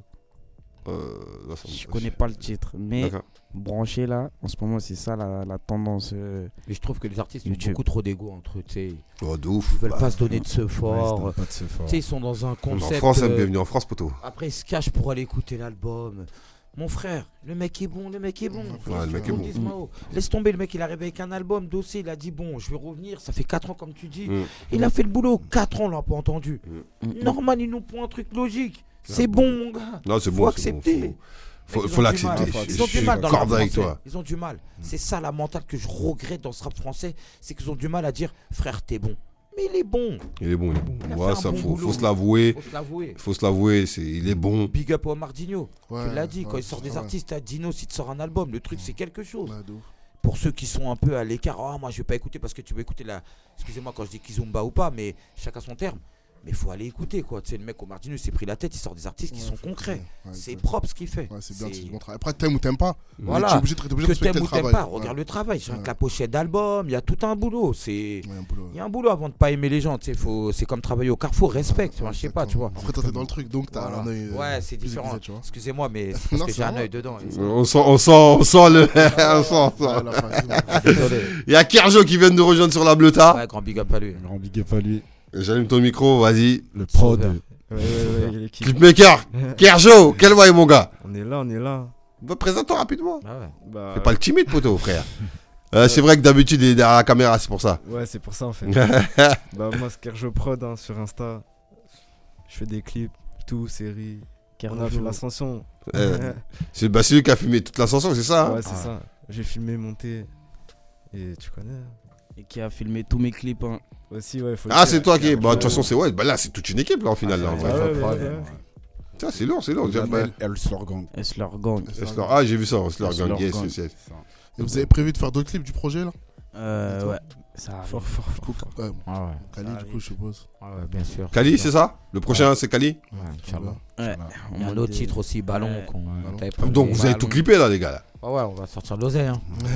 Je connais pas le titre, mais Branché là, en ce moment c'est ça la tendance. Mais je trouve que les artistes ont beaucoup trop d'ego entre eux, tu sais. De ouf. Ils veulent pas se donner de ce fort. Tu sais, ils sont dans un concept. En France, bienvenue en France, poteau. Après, ils se cachent pour aller écouter l'album. Mon frère, le mec est bon. Ouais, le mec est bon. Laisse tomber, le mec il arrive avec un album, Dossé, il a dit bon, je vais revenir, ça fait 4 ans comme tu dis. Il a fait le boulot, 4 ans on l'a pas entendu. Normal, ils nous font un truc logique. C'est bon, mon gars. Non, c'est bon. Faut accepter. Faut l'accepter. Ils ont du mal dans le rap français. Ils ont du mal. C'est ça la mentale que je regrette dans ce rap français, c'est qu'ils ont du mal à dire frère, t'es bon. Mais il est bon. Ouais, ça faut se l'avouer. Il est bon. Big up au Mardinho. Tu l'as dit, quand il sort des artistes à Dino, si tu sors un album, le truc c'est quelque chose. Pour ceux qui sont un peu à l'écart, moi je vais pas écouter parce que tu veux écouter excusez-moi quand je dis Kizomba ou pas, mais chacun son terme. Mais il faut aller écouter quoi. Tu sais, le mec au Martinus s'est pris la tête, il sort des artistes qui sont concrets. C'est propre ce qu'il fait. C'est bien, c'est bon travail. Après, t'aimes ou t'aimes pas. Voilà. Tu es obligé de respecter le travail. Regarde le travail. Avec la pochette d'album, il y a tout un boulot. Il y a un boulot avant de pas aimer les gens. Tu sais, c'est comme travailler au Carrefour, respecte. Je sais pas, tu vois. Après, toi, t'es dans le truc, donc t'as un œil. Ouais, c'est différent. Excusez-moi, mais c'est parce que j'ai un œil dedans. On sent le. Il y a Kerjo qui vient de nous rejoindre sur la Bleuta. Ouais, grand big up à lui. J'allume ton micro, vas-y. Le prod. Clipmaker, Kerjo, quel voix mon gars? On est là. Présente-toi rapidement. C'est pas le timide, poteau, frère. C'est vrai que d'habitude, il est derrière la caméra, c'est pour ça. Ouais, c'est pour ça en fait. Moi, c'est Kerjo Prod sur Insta. Je fais des clips, tout, séries. On a fait l'ascension. C'est lui qui a filmé toute l'ascension, c'est ça? Ouais, c'est ça. J'ai filmé, monté. Et tu connais. Et qui a filmé tous mes clips. Aussi, ouais, c'est toi qui. De toute façon, c'est là, c'est toute une équipe là en finale. Ça, c'est lourd. Slur Gang. Ah, j'ai vu ça, Slur Gang. Yes. Et vous avez prévu de faire d'autres clips du projet là? Ouais. Ça arrive. Fort. Kali, du coup, je suppose. Ouais, bien sûr. Kali, c'est ça? Le prochain, c'est Kali? Ouais, Inch'Allah. Il y a un autre titre aussi, Ballon. Donc, vous avez tout clippé là, les gars là. Ouais, on va sortir de l'oseille.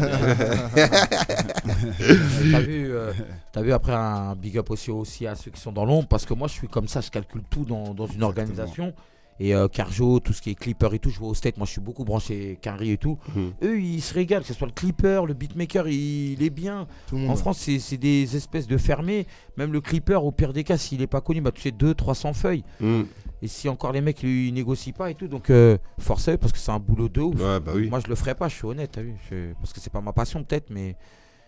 T'as vu après un big up aussi à ceux qui sont dans l'ombre, parce que moi je suis comme ça, je calcule tout dans une organisation. Et Carjo, tout ce qui est clipper et tout, je vois au state, moi je suis beaucoup branché Carry et tout. Eux ils se régalent, que ce soit le clipper, le beatmaker, il est bien. En France c'est des espèces de fermés. Même le clipper, au pire des cas, s'il est pas connu, tu sais 200-300 feuilles. Et si encore les mecs ils négocient pas et tout, donc force à eux parce que c'est un boulot de ouf. Ouais, bah oui. Moi je le ferais pas, je suis honnête, t'as vu, parce que c'est pas ma passion peut-être, mais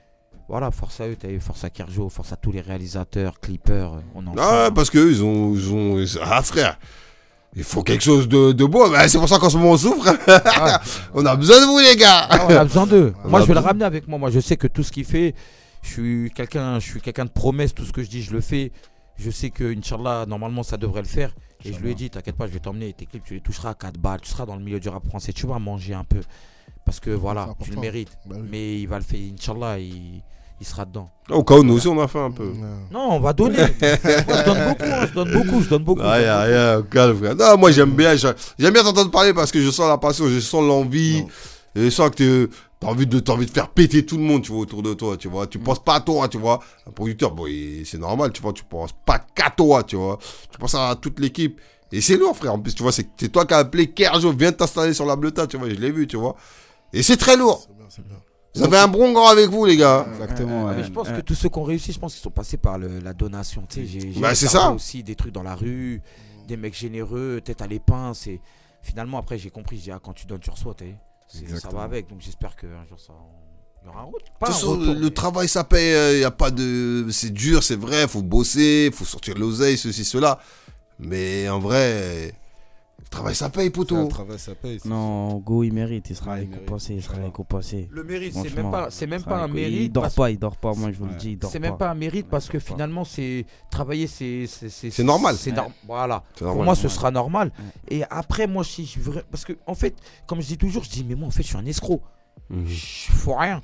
voilà, force à eux, force à Kerjo, force à tous les réalisateurs, clippers. Parce qu'eux, ils ont... Ah, frère, il faut quelque chose de beau. Bah, c'est pour ça qu'en ce moment, on souffre. On a besoin de vous, les gars. On a besoin d'eux. Moi, je vais le ramener avec moi. Moi, je sais que tout ce qu'il fait, je suis quelqu'un de promesse. Tout ce que je dis, je le fais. Je sais que, Inch'Allah, normalement, ça devrait le faire. Et je lui ai dit, t'inquiète pas, je vais t'emmener. Tes clips, tu les toucheras à 4 balles. Tu seras dans le milieu du rap français. Tu vas manger un peu. Parce que, voilà, tu le mérites. Bah oui. Mais il va le faire, Inch'Allah, il sera dedans. Au cas où nous aussi on a fait un peu. Non, on va donner. Moi, je donne beaucoup. Calme, frère. Non, moi j'aime bien t'entendre parler parce que je sens la passion, je sens l'envie. Et je sens que t'as envie de faire péter tout le monde, tu vois, autour de toi, tu vois. Tu penses pas à toi, tu vois. Un producteur, bon, c'est normal, tu vois, tu penses pas qu'à toi, tu vois. Tu penses à toute l'équipe. Et c'est lourd, frère. En plus, tu vois, c'est toi qui as appelé Kerjo, viens t'installer sur la Bleuta, tu vois, je l'ai vu, tu vois. Et c'est très lourd. C'est bien. Vous avez un bon grand avec vous, les gars. Exactement. Mais je pense que tous ceux qui ont réussi, je pense qu'ils sont passés par la donation. Tu sais, j'ai c'est ça. Aussi des trucs dans la rue, des mecs généreux, tête à l'épin. Finalement, après, j'ai compris. J'ai dit, quand tu donnes, tu reçois. Ça va avec. Donc, j'espère qu'un jour, il y aura un retour. De toute façon, le travail, ça paye. Y a pas de... C'est dur, c'est vrai. Faut bosser, faut sortir de l'oseille, ceci, cela. Mais en vrai... Le travail, ça paye, poteau. Le travail, ça paye. Non, Go, il mérite. Il sera récompensé. Le mérite, c'est même pas un mérite. Il dort pas. Moi, je vous le dis, il dort pas. C'est même pas un mérite parce que finalement, travailler, c'est normal. Voilà. Pour moi, ce sera normal. Et après, moi, si je veux... Parce que, en fait, comme je dis toujours, mais moi, en fait, je suis un escroc. Je fais rien.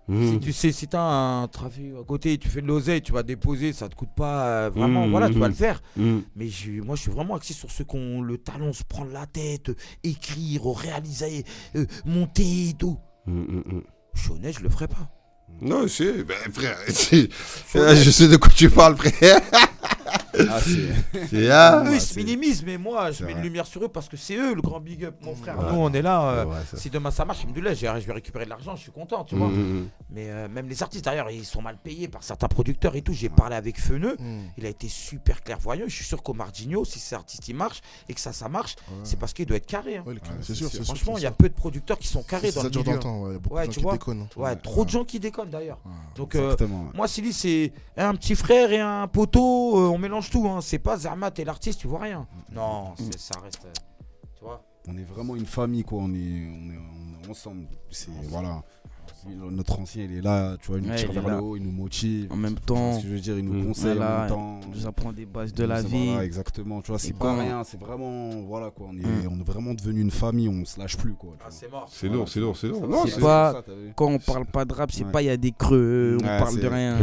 Si tu as un trafic à côté, tu fais de l'oseille, tu vas déposer, ça te coûte pas vraiment, voilà, tu vas le faire. Mais moi, je suis vraiment axé sur ceux qui ont le talent, se prendre la tête, écrire, réaliser, monter et tout. Je suis honnête, je le ferai pas. Non, frère, je sais de quoi tu parles, frère. Eux, ils se minimisent, mais moi, je mets une lumière sur eux parce que c'est eux le grand big up, mon frère. Nous, on est là. Si demain ça marche, je vais récupérer de l'argent, je suis content, tu vois. Mais même les artistes, d'ailleurs, ils sont mal payés par certains producteurs et tout. J'ai parlé avec Feneux, il a été super clairvoyant. Je suis sûr qu'Omardinho, si cet artiste il marche et que ça marche, c'est parce qu'il doit être carré. C'est sûr. Franchement, il y a peu de producteurs qui sont carrés dans le milieu. Ouais, tu vois. Trop de gens qui déconnent d'ailleurs. Donc, moi, Silly, c'est un petit frère et un poteau, on mélange tout, hein. C'est pas Zermat et l'artiste, tu vois rien. Non, ça reste. Tu vois. On est vraiment une famille, quoi. On est ensemble. Voilà. Notre ancien, il est là, tu vois, il nous tire vers le haut, il nous motive. En même temps, ce que je veux dire, il nous conseille en même temps. Il nous apprend des bases de la vie. Voilà, exactement. Tu vois, c'est pas rien, c'est vraiment, voilà quoi. On est vraiment devenu une famille, on se lâche plus, quoi. C'est mort. C'est lourd. Non, c'est pas, quand on parle pas de rap, c'est pas il y a des creux, on parle de rien.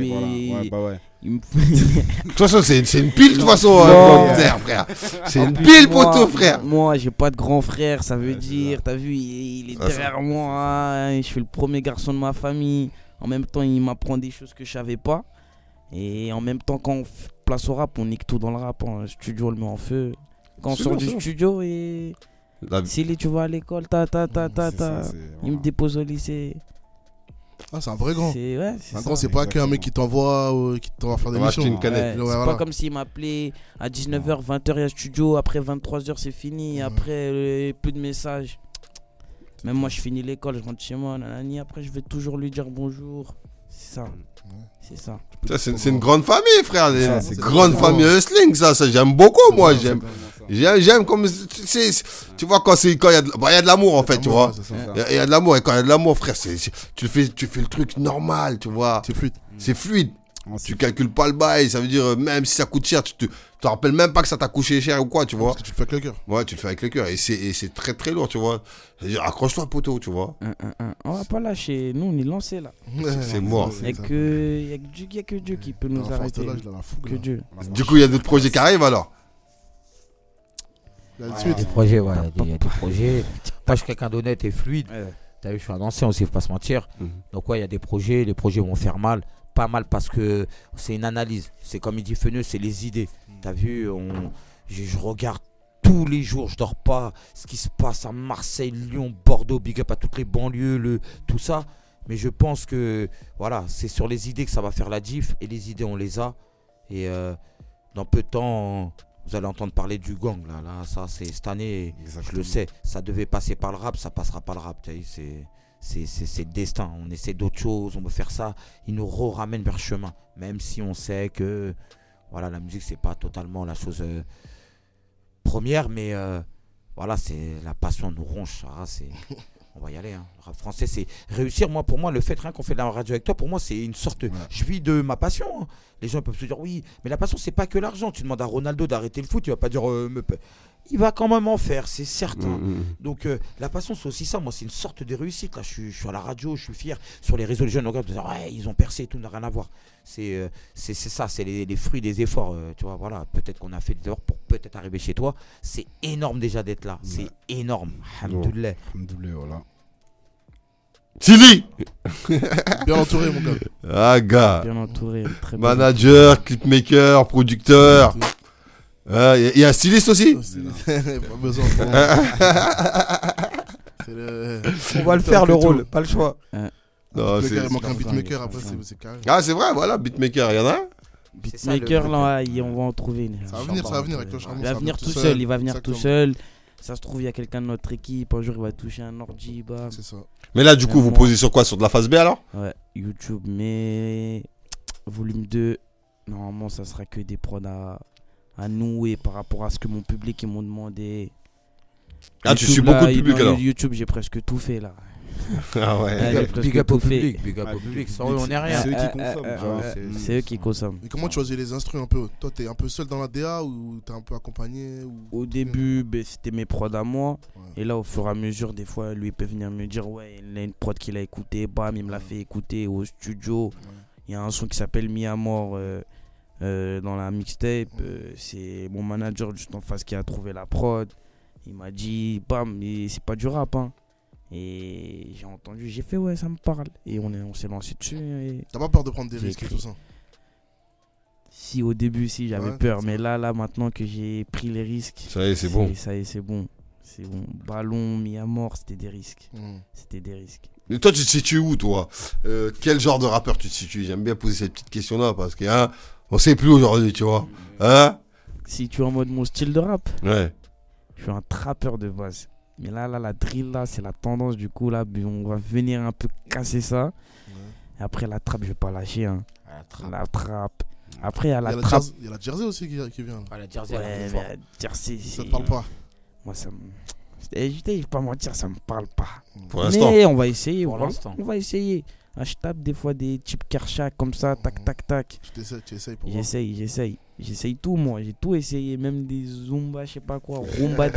De toute façon, c'est une pile, de toute façon, frère. C'est une pile, poteau, frère. Moi, j'ai pas de grand frère, ça veut dire, t'as vu, il est derrière moi, je suis le premier garçon de ma famille. En même temps, il m'apprend des choses que je savais pas. Et en même temps, quand on place au rap, on nique tout dans le rap. Le studio, on le met en feu. Quand on sort du studio, et s'il est, tu vas à l'école, il me dépose au lycée. Ah, c'est un vrai grand. Un grand, c'est pas qu'un mec qui t'envoie faire des missions. C'est pas comme s'il m'appelait à 19h, 20h, il y a studio. Après 23h, c'est fini. Après, plus de messages. Même moi, je finis l'école, je rentre chez moi. Après, je vais toujours lui dire bonjour. C'est ça. C'est ça. C'est une grande famille, frère. C'est une grande famille hustling, ça. J'aime beaucoup, moi. J'aime comme. Tu vois, quand il y a de l'amour, en fait, tu vois. Il y a de l'amour. Et quand il y a de l'amour, frère, tu fais le truc normal, tu vois. C'est fluide. Tu calcules pas le bail, ça veut dire même si ça coûte cher, tu te rappelles même pas que ça t'a coûté cher ou quoi, tu vois. Parce que tu le fais avec le cœur. Ouais, tu le fais avec le cœur et c'est très très lourd, tu vois. Accroche-toi, poteau, tu vois. On va pas lâcher, nous on est lancés là. C'est mort. Il y a que Dieu qui peut nous arrêter. Que Dieu. Du coup, il y a d'autres projets qui arrivent alors. Il y a des projets, ouais, il y a des projets. Moi, je suis quelqu'un d'honnête et fluide. T'as vu, je suis un ancien aussi, faut pas se mentir. Donc ouais, il y a des projets, les projets vont faire mal. Pas mal parce que c'est une analyse. C'est comme il dit Feneux, c'est les idées. T'as vu, je regarde tous les jours, je dors pas. Ce qui se passe à Marseille, Lyon, Bordeaux, big up à toutes les banlieues, tout ça. Mais je pense que voilà, c'est sur les idées que ça va faire la diff. Et les idées, on les a. Et dans peu de temps, vous allez entendre parler du gang. Là ça, c'est cette année. Je le sais. Ça devait passer par le rap, ça passera par le rap. c'est le destin. On essaie d'autres choses, on veut faire ça. Il nous ramène vers le chemin. Même si on sait que voilà, la musique, c'est pas totalement la chose première, mais voilà, c'est la passion nous ronge. On va y aller. Hein. Le rap français, c'est réussir. Moi, pour moi, le fait rien qu'on fait de la radio avec toi, pour moi, c'est une sorte. Je vis de ma passion. Hein. Les gens peuvent se dire oui, mais la passion, c'est pas que l'argent. Tu demandes à Ronaldo d'arrêter le foot, il va pas dire. Il va quand même en faire, c'est certain. Donc la passion, c'est aussi ça. Moi, c'est une sorte de réussite. Là, je suis à la radio, je suis fier. Sur les réseaux, les jeunes regardent, ouais, ils ont percé et tout, n'a rien à voir. C'est ça, c'est les fruits des efforts. Tu vois, voilà. Peut-être qu'on a fait des efforts pour peut-être arriver chez toi. C'est énorme déjà d'être là. C'est énorme. Alhamdoulilah. Alhamdoulilah, voilà. Sylvie. Bien entouré, mon gars. Ah, gars. Bien entouré. Très manager, clipmaker, producteur. Il y a un styliste aussi. Pas besoin. On va le faire le rôle, pas le choix. Non, il manque un beatmaker après, c'est carré. Ah, c'est vrai, voilà, beatmaker, il y en a un. Beatmaker, là, on va en trouver une. Ça va venir avec le charme. Il va venir tout seul, il va venir tout seul. Ça se trouve, il y a quelqu'un de notre équipe. Un jour, il va toucher un ordi. Bam. C'est ça. Mais là, du coup, vous posez sur quoi? Sur de la phase B alors? Ouais, YouTube. Mais volume 2, normalement, ça sera que des prods à nous et par rapport à ce que mon public ils m'ont demandé. Ah, YouTube, tu suis beaucoup de public alors? YouTube, j'ai presque tout fait là. Ah ouais. Big up au public. Big up au public. Sans eux, on n'est rien. C'est eux qui consomment. C'est eux qui consomment. Et comment tu choisis les instrus un peu? Toi, t'es un peu seul dans la DA ou t'es un peu accompagné Au début, c'était mes prods à moi. Ouais. Et là, au fur et à mesure, des fois, lui, il peut venir me dire ouais, il a une prod qu'il a écouté. Bam, il me l'a fait écouter au studio. Il y a un son qui s'appelle Mi Amor dans la mixtape. C'est mon manager juste en face qui a trouvé la prod. Il m'a dit bam, c'est pas du rap. Hein. Et j'ai entendu, j'ai fait ouais, ça me parle. Et on s'est lancé dessus. Et t'as pas peur de prendre des risques et tout ça? Si, au début, si, j'avais peur. Mais là, maintenant que j'ai pris les risques. Ça y est, c'est bon. Ça y est, c'est bon. C'est bon. Ballon, mis à mort, c'était des risques. C'était des risques. Mais toi, tu te situes où, toi? Quel genre de rappeur tu te situes? J'aime bien poser cette petite question-là parce que, hein, on sait plus aujourd'hui, tu vois. Hein? Si tu es en mode mon style de rap, ouais. Je suis un trappeur de base. Mais là, la drill, là, c'est la tendance. Du coup, là, on va venir un peu casser ça. Ouais. Et après, la trappe, je vais pas lâcher. Hein. La trappe. Après, il y a la trappe. Il y a la Jersey aussi qui vient. Ah, la Jersey, ouais, mais la Jersey, ça te parle pas? Moi, ça me. Je vais pas mentir, ça me parle pas. Pour l'instant. Mais on va essayer. Pour l'instant. On va essayer. Je tape des fois des types Karchak comme ça, tac, tac, tac. Tu essayes pour moi. J'essaye tout, moi. J'ai tout essayé, même des Zumba, je sais pas quoi, rumba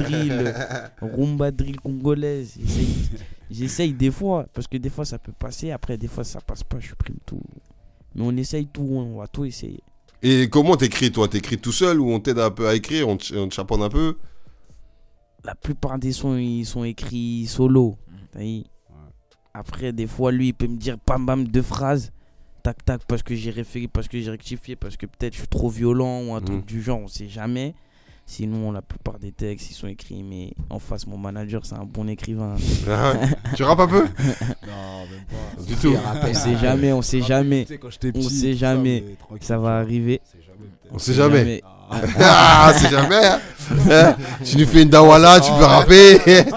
drill congolaise. J'essaye des fois, parce que des fois ça peut passer, après des fois ça passe pas, je supprime tout. Mais on essaye tout, on va tout essayer. Et comment t'écris, toi? T'écris tout seul ou on t'aide un peu à écrire, on te chaponne un peu? La plupart des sons, ils sont écrits solo. Après, des fois, lui, il peut me dire bam bam 2 phrases, tac tac, parce que j'ai référé, parce que j'ai rectifié, parce que peut-être je suis trop violent ou un truc du genre, on sait jamais. Sinon, la plupart des textes, ils sont écrits, mais en face, mon manager, c'est un bon écrivain. Ah, tu rappes un peu? Non, même pas. Du tout. On sait jamais. On sait jamais. Ça va arriver. On sait jamais. Ah, c'est jamais. Hein. Tu nous fais une dawala, tu peux rapper.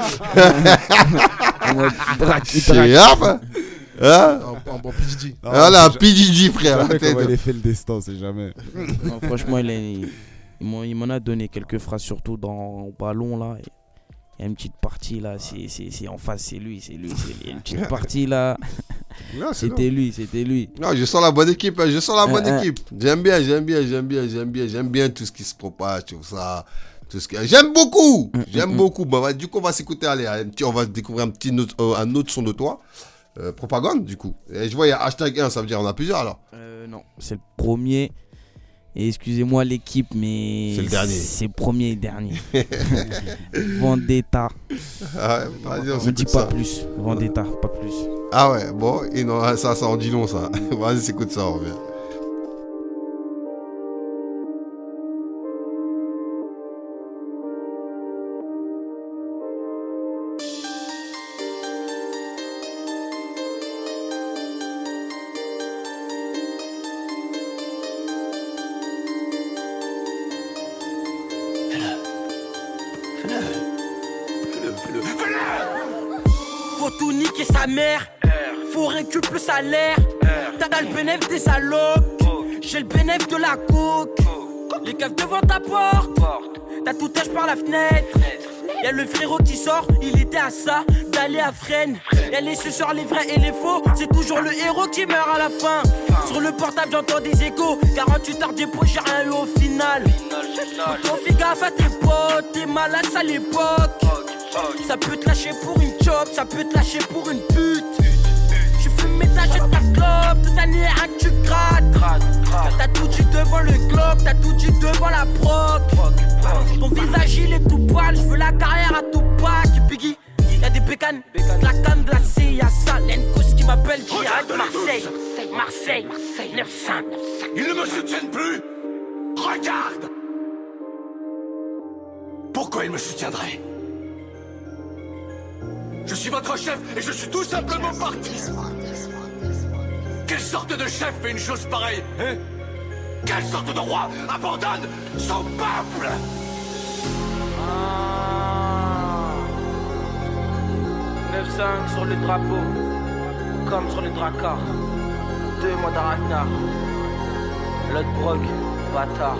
C'est rap. Hein? Un bon PDG. Voilà, un PDG, frère. Comment il a fait le destin, c'est jamais. Non, franchement, il m'en a donné quelques phrases, surtout dans Ballon là. Il y a une petite partie là, c'est en face, c'est lui. Il y a une petite partie là. Non, c'était lui. Non, je sens la bonne équipe, équipe. J'aime bien tout ce qui se propage, tout ça. J'aime beaucoup. Bah, du coup, on va s'écouter, allez, on va découvrir un autre son de toi. Propagande, du coup. Et je vois, il y a #1, ça veut dire on a plusieurs alors? Non, c'est le premier. Et excusez-moi l'équipe, mais c'est le dernier. C'est le premier et dernier. Vendetta. Ah ouais, on ne dit pas plus. Vendetta, pas plus. Ah ouais, bon, et non, ça en dit long, ça. Vas-y, s'écoute ça, on revient. niquer sa mère. Faut récup le salaire. T'as le bénéfice des salopes. J'ai le bénéfice de la coke. Les keufs devant ta porte. T'as tout âge par la fenêtre. Y'a le frérot qui sort, il était à ça d'aller à Fresnes. Y'a les suceurs, les vrais et les faux. C'est toujours le héros qui meurt à la fin. Sur le portable j'entends des échos. 48 heures dépôt, j'ai rien eu au final. Quand fais gaffe à tes potes, t'es malade à l'époque. Ça peut te lâcher pour une chop, ça peut te lâcher pour une pute. Tu fumes et t'achètes ta clope, toute année rien que tu grattes. T'as tout dit devant le Glock, t'as tout dit devant la proc. Ton visage il est tout pâle, je veux la carrière à tout pack. Biggie, y'a des bécanes, de la canne glacée, y'a ça, l'Encos qui m'appelle direct Marseille, 9-5. Ils ne me soutiennent plus. Regarde. Pourquoi ils me soutiendraient? Je suis votre chef et je suis tout simplement parti. Quelle sorte de chef fait une chose pareille, hein? Quelle sorte de roi abandonne son peuple? 9-5 sur le drapeau, comme sur le dracard. 2 mois d'Arachnar. L'autre broc, bâtard.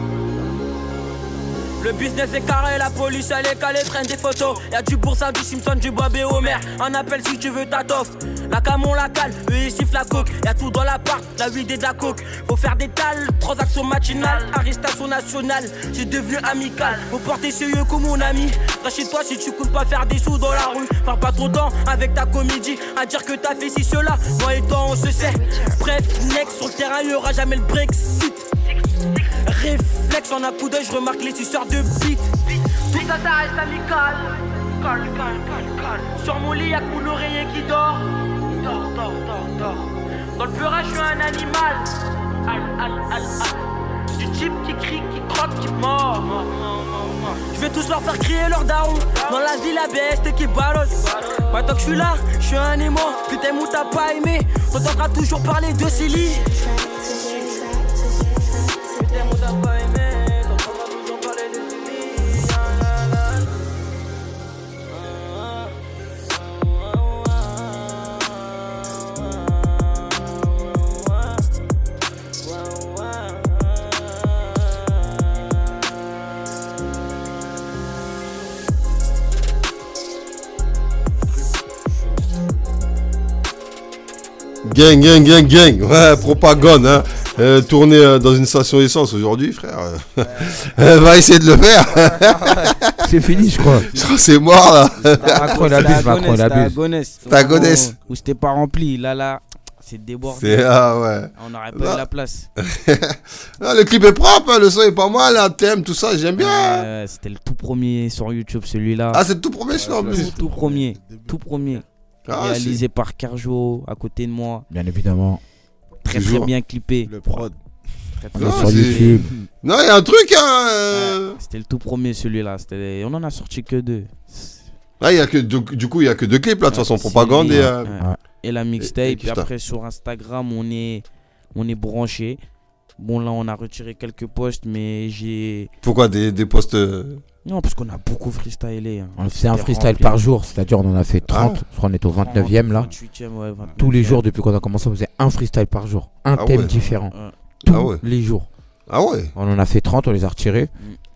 Le business est carré, la police elle est calée, traîne des photos. Y'a du Boursa, du Simpson, du Bob et Homer. Un appel si tu veux ta toffe. La cam on la cale, eux ils sifflent la coke. Y'a tout dans l'appart, la weed et de la coke. Faut faire des tales, transactions matinales, arrestation nationale. J'ai devenu amical, faut porter sérieux comme mon ami. Reste chez toi si tu comptes pas faire des sous dans la rue. Parle pas trop temps avec ta comédie, à dire que t'as fait ci cela. Moi et toi on se sait. Bref, next sur le terrain y'aura jamais le Brexit. Réflexe en un coup d'œil, je remarque les suceurs de beat. Tout ça, ça reste amical. Calme. Sur mon lit, y'a que mon oreiller qui dort. Dors. Dans le peurage, je suis un animal. Du type qui crie, qui croque, qui mord. Je vais tous leur faire crier leur daron. Dans la vie, la bête qui ballotte. Maintenant que je suis là, je suis un aimant. Que t'aimes ou t'as pas aimé, t'entendras toujours parler de Célie. Gang. Ouais, propagande, hein. Tourner dans une station essence aujourd'hui, frère. Va essayer de le faire. C'est fini, je crois. Je crois que c'est mort, là. Macron, il abuse. T'as Gonesse. Où c'était pas rempli. Là, c'est débordé. Ah ouais. On n'aurait pas eu la place. Ah, le clip est propre, hein, le son est pas mal, un thème, tout ça, j'aime bien. C'était le tout premier sur YouTube, celui-là. Ah, c'est le tout premier, celui-là, en plus. Tout premier. Réalisé par Carjo, à côté de moi. Bien évidemment. Très bien clippé. Le prod. Non, sur YouTube. Non, il y a un truc, hein. C'était le tout premier, celui-là. On en a sorti que 2. Ah, du coup, il y a que 2 clips, là, de toute façon, propagande et la mixtape. Et après, sur Instagram, on est branché. Bon, là, on a retiré quelques posts, mais j'ai... Pourquoi des posts Non, parce qu'on a beaucoup freestylé. Hein. On fait un freestyle par jour, c'est-à-dire on en a fait 30. Je crois qu'on est au 29e, là. 28e, ouais, 29e. Tous les jours, depuis qu'on a commencé, on faisait un freestyle par jour. Un thème différent. Tous les jours. Ah ouais. On en a fait 30, on les a retirés.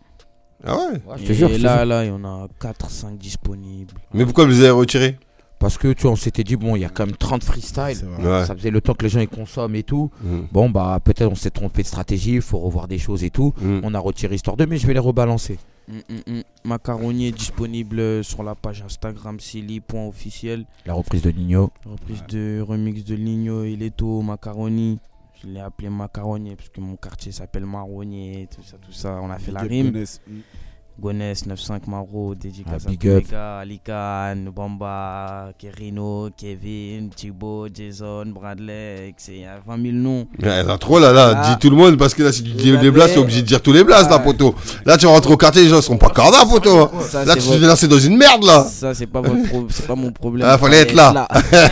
Ah ouais, je te jure. Et là, il y en a 4-5 disponibles. Mais pourquoi vous les avez retirés? Parce que tu vois, on s'était dit, bon, il y a quand même 30 freestyles. Ça faisait le temps que les gens ils consomment et tout. Bon, bah, peut-être on s'est trompé de stratégie, il faut revoir des choses et tout. On a retiré Histoire 2, mais je vais les rebalancer. Macaroni est disponible sur la page Instagram Silly.officiel. La reprise de Nino. Reprise de remix de Nino et Leto, Macaroni. Je l'ai appelé Macaroni parce que mon quartier s'appelle Marronnier, tout ça. On a fait la rime. Gonesse 9-5 Maro, dédicace à tous les gars, Alican, Bamba, Kerino, Kevin, Thibaut, Jason, Bradley, il y a 20 000 noms. Il y a trop là, dis tout le monde parce que là si tu dis les blasts, t'es obligé de dire tous les blasts là, poteau. Là tu vas rentrer au quartier, les gens seront pas cordats, poteau. Là tu te fais lancer dans une merde là. Ça c'est pas mon problème. Ah, fallait être là.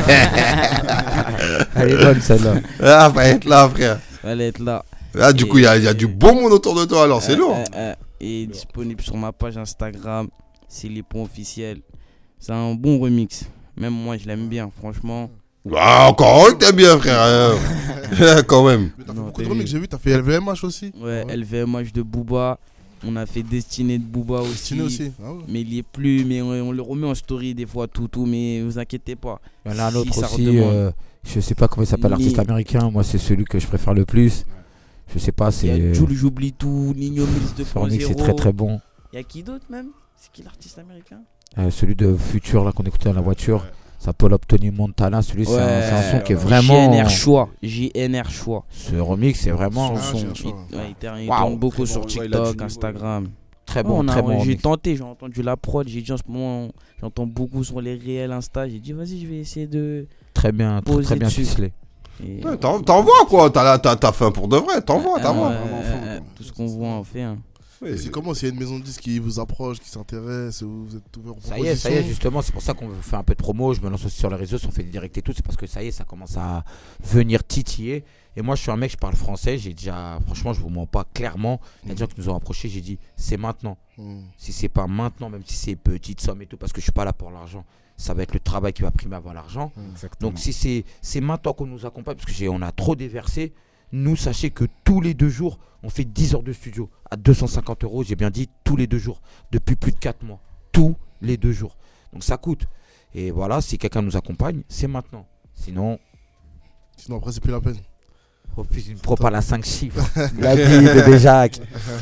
Elle est bonne celle-là. Ah, fallait être là, frère. Fallait être là. Là du coup il y a du bon monde autour de toi alors, c'est lourd. Et disponible sur ma page Instagram, c'est les points officiels. C'est un bon remix. Même moi, je l'aime bien, franchement. Ah, encore t'aimes bien, frère. Quand même. Mais t'as fait beaucoup de remix, j'ai vu, t'as fait LVMH aussi. Ouais, LVMH de Booba. On a fait Destiné de Booba aussi. Destiné aussi. Ah ouais. Mais il y est plus, mais on le remet en story des fois, tout, mais vous inquiétez pas. Il y en a un autre aussi, je sais pas comment il s'appelle, l'artiste américain. Moi, c'est celui que je préfère le plus. Je sais pas, c'est. Il y a Jules J'oublie tout, Nino Mills 2.0. C'est très très bon. Il y a qui d'autre même? C'est qui l'artiste américain? Celui de Future là qu'on écoutait dans la voiture. Ouais. Ça Paul Up Tony Montana, celui c'est un son qui est vraiment. JNR Choix. Ce remix c'est vraiment. Il tourne beaucoup sur TikTok, Instagram. Très bon, très bon. J'ai tenté, j'ai entendu la prod, j'ai dit en ce moment, j'entends beaucoup sur les réels Insta. J'ai dit vas-y, je vais essayer de. Très bien ficelé. T'envoies quoi, t'as faim pour de vrai, t'envoies. Tout ce qu'on voit on fait. Oui. C'est comment s'il y a une maison de disques qui vous approche, qui s'intéresse, vous êtes ouvert aux propositions? Ça y est, justement, c'est pour ça qu'on fait un peu de promo. Je me lance aussi sur les réseaux, on fait des directs et tout. C'est parce que ça y est, ça commence à venir titiller. Et moi, je suis un mec, je parle français. J'ai déjà, franchement, je vous mens pas clairement. Il y a des gens qui nous ont approchés. J'ai dit, c'est maintenant. Si c'est pas maintenant, même si c'est petite somme et tout, parce que je suis pas là pour l'argent. Ça va être le travail qui va primer avant l'argent. Donc, si c'est maintenant qu'on nous accompagne, parce qu'on a trop déversé. Nous, sachez que tous les 2 jours, on fait 10 heures de studio à 250 €. J'ai bien dit tous les 2 jours, depuis plus de 4 mois. Tous les 2 jours. Donc ça coûte. Et voilà, si quelqu'un nous accompagne, c'est maintenant. Sinon après, c'est plus la peine. Il ne prend pas la 5 chiffres. Il a dit Bébé Jacques.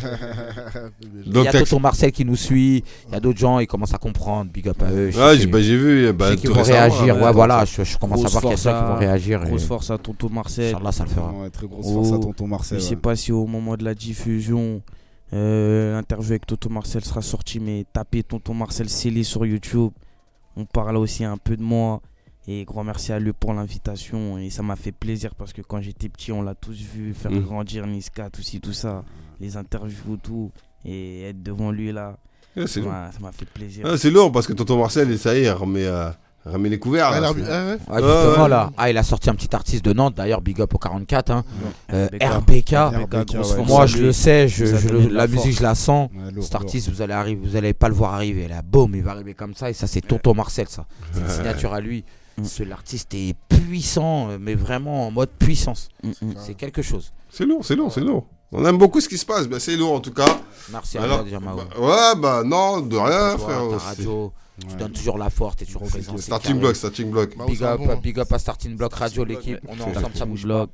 Il y a Tonton Marcel qui nous suit. Il y a d'autres gens, ils commencent à comprendre. Big up à eux. J'ai vu. Ils vont réagir. Ouais, voilà, je commence à voir qu'il y a ça qui vont réagir. Grosse force à Tonton Marcel. Inch'Allah, ça le fera. Très grosse force à Tonton Marcel. Je sais pas si au moment de la diffusion, l'interview avec Tonton Marcel sera sortie, mais tapez Tonton Marcel scellé sur YouTube. On parle aussi un peu de moi. Et grand merci à lui pour l'invitation. Et ça m'a fait plaisir parce que quand j'étais petit, on l'a tous vu faire grandir Niska, tout ça. Les interviews, tout. Et être devant lui là, ça m'a fait plaisir. C'est lourd parce que Tonton Marcel, ça y est, remet les couverts. Justement là, il a sorti un petit artiste de Nantes, d'ailleurs, big up au 44. RBK. Moi je le sais, la musique je la sens. Cet artiste, vous allez pas le voir arriver là. Boum, il va arriver comme ça. Et ça, c'est Tonton Marcel, ça. C'est une signature à lui. L'artiste est puissant, mais vraiment en mode puissance. C'est quelque chose. C'est lourd. On aime beaucoup ce qui se passe. C'est lourd en tout cas. Merci à toi déjà, Mao. Non, de rien, frère. Ta radio, tu donnes toujours la force, t'es toujours présent. Starting Block. Big up à Starting Block Radio, l'équipe. On est ensemble, ça bouge pas.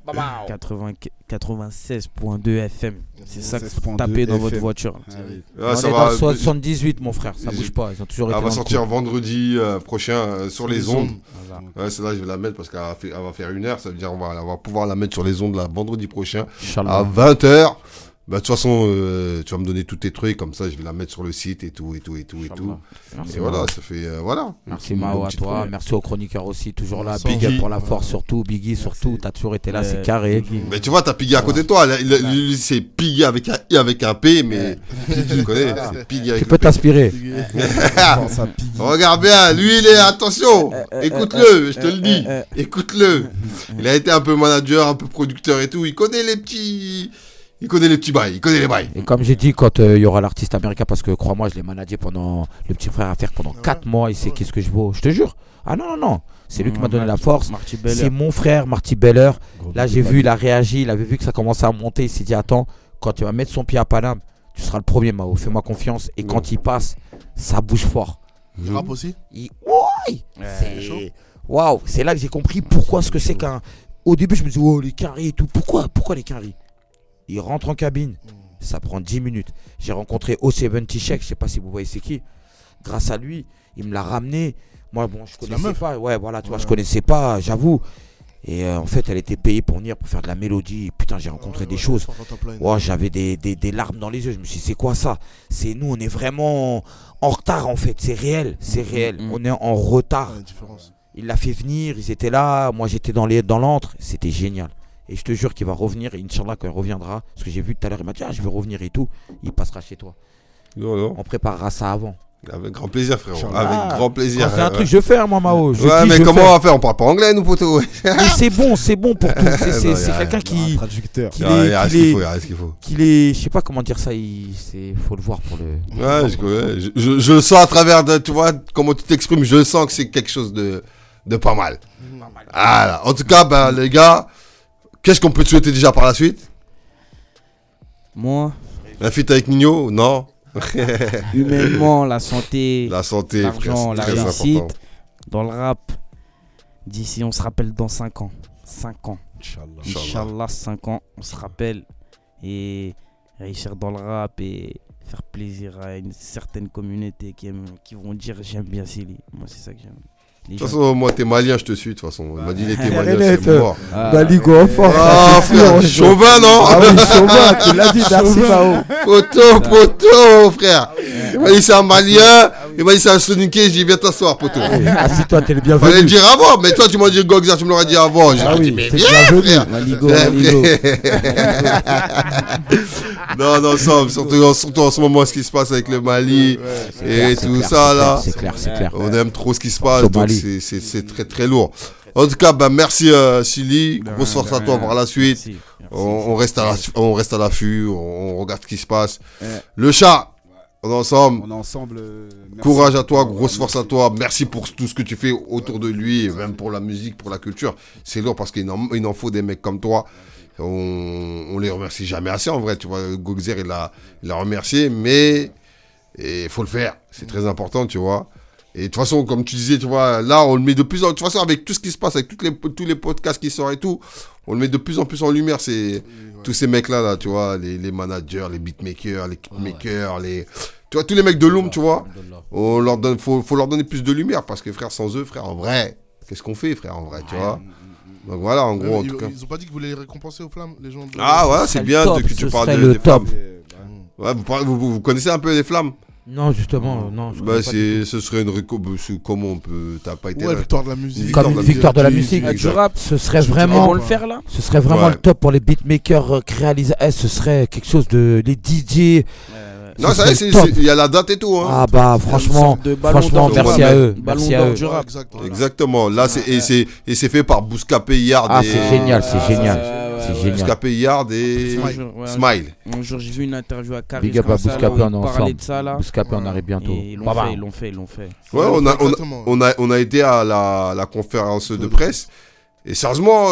96.2 FM. C'est ça que vous tapez dans votre voiture. On est dans 78, mon frère. Ça bouge pas. Ils ont toujours été. Elle va sortir vendredi prochain sur les ondes. Celle-là, je vais la mettre parce qu'elle va faire 1 heure. Ça veut dire qu'on va pouvoir la mettre sur les ondes là vendredi prochain à 20h. De toute façon, tu vas me donner tous tes trucs, comme ça je vais la mettre sur le site et tout. Merci, et voilà, ça fait voilà. Merci Mao à toi, merci aux chroniqueurs aussi, toujours là. Big up pour la force surtout, Biggie surtout, t'as toujours été là, c'est carré. Mais tu vois, t'as Piggy à côté de toi, lui c'est Piggy avec un P, mais tu connais, c'est Piggy avec. Tu peux t'inspirer. Regarde bien, lui il est, attention, écoute-le, je te le dis, écoute-le. Il a été un peu manager, un peu producteur et tout, il connaît les petits bails, il connaît les bails. Et comme j'ai dit, quand il y aura l'artiste américain, parce que crois-moi, je l'ai managé pendant le petit frère à faire pendant 4 mois, il sait qu'est-ce que je vaux, je te jure. Ah non, c'est lui qui m'a donné la force. C'est mon frère, Marty Beller. Là, j'ai vu, il a réagi, il avait vu que ça commençait à monter, il s'est dit, attends, quand tu vas mettre son pied à Paname, tu seras le premier, Mao, fais-moi confiance. Et quand il passe, ça bouge fort. Il rappe aussi. Waouh, c'est là que j'ai compris pourquoi ce que c'est qu'un. Au début, je me disais, les carrés et tout, pourquoi les carrés? Il rentre en cabine, ça prend 10 minutes. J'ai rencontré O70 Check, je sais pas si vous voyez c'est qui. Grâce à lui, il me l'a ramené. Moi, je connaissais pas. Ouais, voilà, tu vois, je connaissais pas, j'avoue. Et en fait, elle était payée pour venir, pour faire de la mélodie. Et putain, j'ai rencontré des choses. J'avais des larmes dans les yeux. Je me suis dit, c'est quoi ça? Nous, on est vraiment en retard en fait. C'est réel, On est en retard. Il l'a fait venir, ils étaient là. Moi, j'étais dans l'antre. C'était génial. Et je te jure qu'il va revenir, et Inch'Allah quand il reviendra, parce que j'ai vu tout à l'heure, il m'a dit je vais revenir et tout, il passera chez toi. Non. On préparera ça avant. Avec grand plaisir, frérot. Avec grand plaisir. C'est un truc que je fais, moi, Mao. Ouais, mais comment on va faire? On parle pas anglais, nous, poteau. Mais c'est bon pour tout. C'est quelqu'un qui. Traducteur. Il y a ce qu'il faut. Je sais pas comment dire ça. Faut le voir pour le. Ouais, je sens à travers de, tu vois, comment tu t'exprimes, je sens que c'est quelque chose de pas mal. Voilà. En tout cas, ben, les gars, qu'est-ce qu'on peut te souhaiter déjà par la suite? Moi. La feat avec Nino? Non. Humainement, la santé, frère, l'argent, la réussite. important. Dans le rap, d'ici, on se rappelle dans 5 ans. 5 ans. Inch'Allah, 5 ans, on se rappelle. Et réussir dans le rap et faire plaisir à une certaine communauté qui vont dire j'aime bien Silly. Moi, c'est ça que j'aime. De toute façon, moi, t'es malien, je te suis. De toute façon, il m'a dit, il était malien, c'est mort. Baligo, fort. Ah, frère, chauvin, non? Ah oui, chauvin, tu l'as dit, merci, Mao. Poto, frère. Il m'a dit, c'est un malien. Il m'a dit, c'est un soniqué. Je dis, viens t'asseoir, poto. Assis-toi, t'es le bienvenu. Fallait le dire avant, mais toi, tu m'as dit, Gogza, tu me l'aurais dit avant. J'ai dit, mais viens, frère. Maligo. Non, surtout en ce moment, ce qui se passe avec le Mali et tout ça, là. C'est clair. On aime trop ce qui se passe, donc c'est très très lourd. En tout cas, bah, merci Silly, grosse force à toi par la suite. On reste à l'affût, on regarde ce qui se passe. Le chat, on est ensemble. Courage à toi, grosse force à toi. Merci pour tout ce que tu fais autour de lui, et même pour la musique, pour la culture. C'est lourd parce qu'il en faut des mecs comme toi. On les remercie jamais assez en vrai. Tu vois, Gogzer il a remercié, mais il faut le faire. C'est très important, tu vois. Et de toute façon, comme tu disais, tu vois, là, on le met de plus en plus. De toute façon, avec tout ce qui se passe, avec tous les podcasts qui sortent et tout, on le met de plus en plus en lumière. Tous ces mecs-là, là, tu vois, les managers, les beatmakers, les kickmakers, tu vois, tous les mecs de l'ombre, tu vois. Faut leur donner plus de lumière parce que, frère, sans eux, frère, en vrai, qu'est-ce qu'on fait, frère, en vrai, tu vois. Donc voilà, en gros, en tout cas. Ils ont pas dit qu'ils voulaient les récompenser aux flammes, les gens. Ah ouais, c'est bien que tu parles des flammes. Ouais, vous connaissez un peu les flammes? Non, justement, non. Ce serait une comment on peut. T'as pas été. Ouais, victoire de la musique. Comme une victoire de la musique. Du rap, ce serait vraiment. On le faire là. Ce serait vraiment le top pour les beatmakers réalisateurs. Ce serait quelque chose de les DJ. Non, ça y est, il y a la date et tout. Hein. Ah bah franchement, merci à eux. Merci à eux. Exactement. Là, c'est fait par Bouscapé Yard. Ah, c'est génial. Bouscapé Yard et Smile. Un jour, j'ai vu une interview à Caris. Big up à Bouscapé, on est ensemble. De ça, là. Bouscapé, on arrive bientôt. Ils l'ont fait. Ouais, on a été à la conférence de presse. Et sérieusement,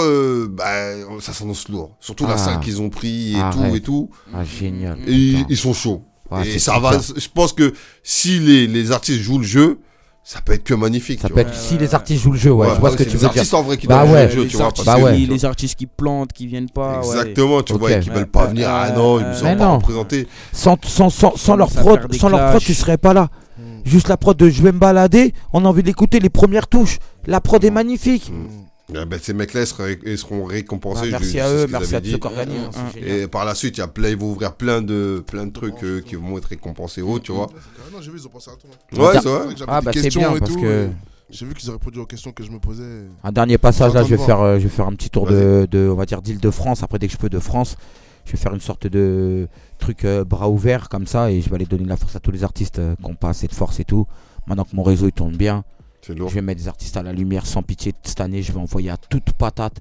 ça s'annonce lourd. Surtout la salle qu'ils ont pris et tout. Ah, génial. Et ils sont chauds. Et ça va. Je pense que si les artistes jouent le jeu, ça peut être que magnifique. Ça peut être si les artistes jouent le jeu, je vois ce que tu veux dire. Les artistes en vrai qui doivent jouer le jeu, tu vois. Les artistes qui plantent, qui viennent pas. Exactement, tu vois, et qui veulent pas venir. Ah non, ils ne sont pas représentés. Sans leur prod, tu serais pas là. Juste la prod de je vais me balader, on a envie d'écouter les premières touches. La prod est magnifique. Ces mecs-là ils seront récompensés. Merci à eux, merci à ceux qui organisent. Et par la suite, ils vont ouvrir plein de trucs qui vont être récompensés haut, tu vois. Non, j'ai vu, ils ont pensé à toi. Ouais, c'est vrai. Ah bah c'est bien parce que j'ai vu qu'ils auraient répondu aux questions que je me posais. Un dernier passage là, je vais faire un petit tour de on va dire d'Île-de-France. Après dès que je peux de France, je vais faire une sorte de truc bras ouverts comme ça et je vais aller donner de la force à tous les artistes qui n'ont pas assez de force et tout. Maintenant que mon réseau il tourne bien. Je vais mettre des artistes à la lumière sans pitié cette année. Je vais envoyer à toute patate,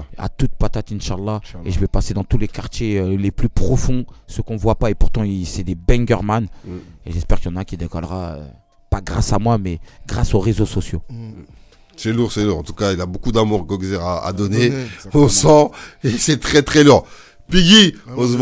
Inch'Allah. Et je vais passer dans tous les quartiers les plus profonds, ceux qu'on voit pas. Et pourtant, c'est des banger man. Et j'espère qu'il y en a qui décollera, pas grâce à moi, mais grâce aux réseaux sociaux. C'est lourd. En tout cas, il a beaucoup d'amour, Gogzer, à donner. On sent. Et c'est très, très lourd. Piggy, on se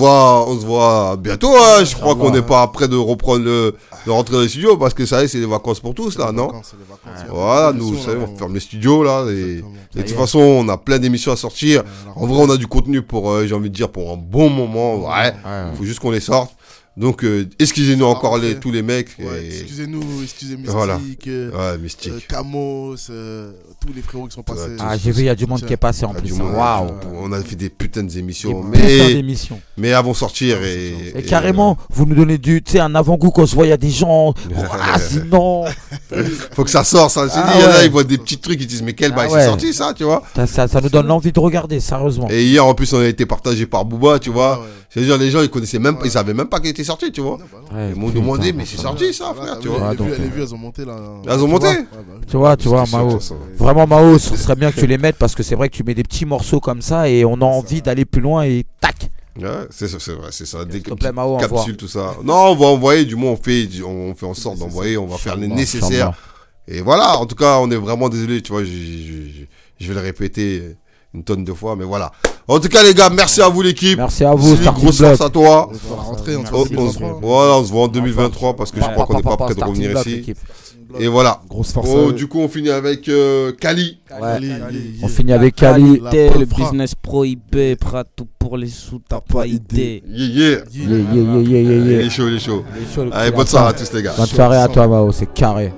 voit bientôt. Hein. Je crois qu'on n'est pas prêt de rentrer dans les studios parce que ça y est, c'est les vacances pour tous là, non? Voilà, nous, on ferme les studios là. Et de toute façon, on a plein d'émissions à sortir. En vrai, on a du contenu pour, j'ai envie de dire, pour un bon moment. Ouais. Faut juste qu'on les sorte. Donc, excusez-nous encore tous les mecs. Excusez-nous, excusez Mystique, voilà. Mystique. Camos, tous les frérots qui sont passés. J'ai vu, il y a du monde qui est passé en plus. Waouh. On a fait des putains d'émissions. Mais elles vont sortir. Et carrément, vous nous donnez un avant-goût quand on se voit, il y a des gens. Sinon. Faut que ça sorte, ça. Il y en a, ils voient des petits trucs, ils disent, mais quel bail c'est sorti ça, tu vois. Ça nous donne l'envie de regarder, sérieusement. Et hier, en plus, on a été partagé par Booba, tu vois. C'est-à-dire, les gens, ils connaissaient même pas, ils savaient même pas qu'il était était sorti, tu vois. Ils m'ont demandé, mais c'est sorti ça, frère, tu vois. Les vues, elles ont monté là. Elles ont monté. Tu vois, Mao. Vraiment, Mao, ce serait bien que tu les mettes parce que c'est vrai que tu mets des petits morceaux comme ça et on a envie d'aller plus loin et tac. Ouais, c'est vrai, c'est ça. Des Mao, capsules, tout ça. Non, on va envoyer, du moins, on fait en sorte d'envoyer, on va faire le nécessaire. Et voilà, en tout cas, on est vraiment désolé, tu vois, je vais le répéter une tonne de fois, mais voilà. En tout cas, les gars, merci à vous, l'équipe. Merci à vous, grosse force à toi. On va rentrer en 2023. Voilà, on se voit en 2023 parce que je crois qu'on n'est pas prêt de revenir ici. Et voilà. Grosse force. Du coup, on finit avec Kali. On finit avec Kali. Le business prohibé, prêt à tout pour les sous, t'as pas idée. Il est chaud. Allez, bonne soirée à tous, les gars. Bonne soirée à toi, Mao, c'est carré.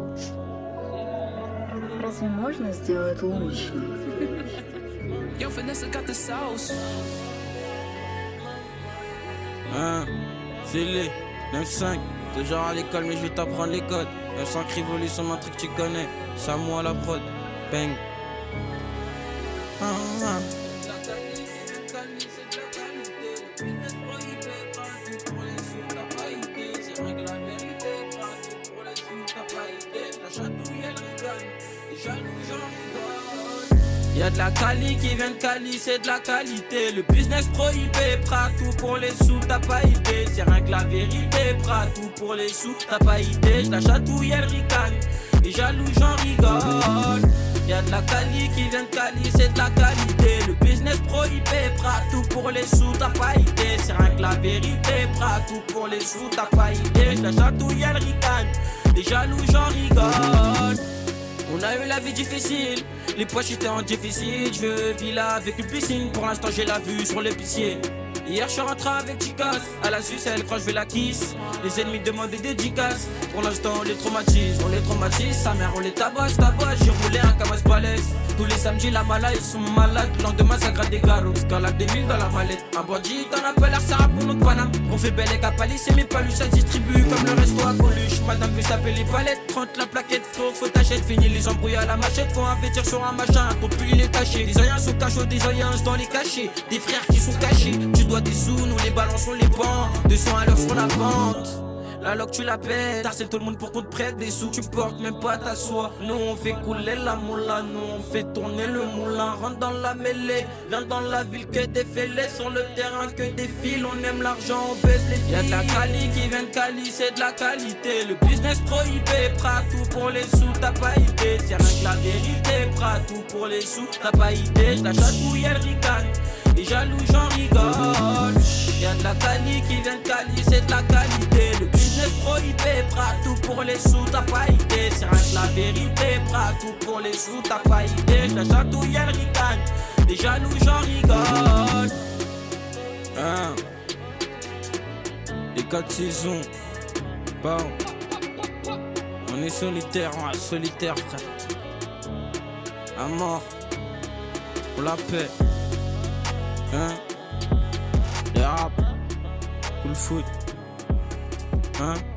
Yo, Vanessa got the sauce. C'est les 9-5, toujours à l'école, mais je vais t'apprendre les codes. 900 Rivoli sur mon truc, tu connais. C'est à moi la prod. Bang. Y'a de la Cali qui vient de Cali, c'est de la qualité. Le business prohibé, prêt à tout pour les sous, t'as pas idée. C'est rien que la vérité, prêt à tout pour les sous, t'as pas idée. Je la chatouille, elle ricane, et jaloux, j'en rigole. Y'a de la Cali qui vient de Cali, c'est de la qualité. Le business prohibé, prêt à tout pour les sous, t'as pas idée. C'est rien que la vérité, prêt à tout pour les sous, t'as pas idée. Je la chatouille, elle ricane, et jaloux, j'en rigole. On a eu la vie difficile, les poches étaient en déficit. Je veux villa avec une piscine, pour l'instant j'ai la vue sur l'épicier. Hier je suis rentré avec Chicas, à la Suisse elle croit je vais la kiss. Les ennemis demandent des dédicaces, pour l'instant on les traumatise, sa mère on les tabasse. J'ai roulé un Kamaz balèze, tous les samedis la mala ils sont malades. Le lendemain ça gratte des garros, escalade des mille dans la mallette. Un bandit t'en appelle Arsara pour notre Paname. On fait belle et capali, c'est mes palus, ça distribue comme le resto à Coluche. Madame veut taper les palettes, 30 la plaquette, faut t'achètes. Fini les embrouilles à la machette, faut investir sur un machin, ton pull il est taché. Des oeillants sous cachot, des oeillants dans les cachets. Des frères qui sont cachés, tu dois des sous, nous les balançons les bancs. 200 à l'heure sur la pente. La loque tu la pètes, t'harcèles tout le monde pour qu'on te prête des sous. Tu portes même pas ta soie. Nous on fait couler la moula, nous on fait tourner le moulin. Rentre dans la mêlée, viens dans la ville que des fêlés. Sur le terrain que des fils, on aime l'argent, on baisse les filles. Y'a de la Cali qui vient de Cali, c'est de la qualité. Le business prohibé, prêt à tout pour les sous, t'as pas idée. C'est rien que la vérité, prêt à tout pour les sous, t'as pas idée. Je la chatouille, elle ricane, et jaloux j'en rigole. Y'a de la Cali qui vient de Cali, c'est de la qualité. Le business prohibé, prêt à tout pour les sous, t'as pas idée. C'est rien que la vérité, prêt à tout pour les sous, t'as pas idée. Je la chatouille, elle ricane, et jaloux j'en rigole. Les 4 saisons, bon. On est solitaire, frère. À mort, pour la paix. Les rap, cool foot,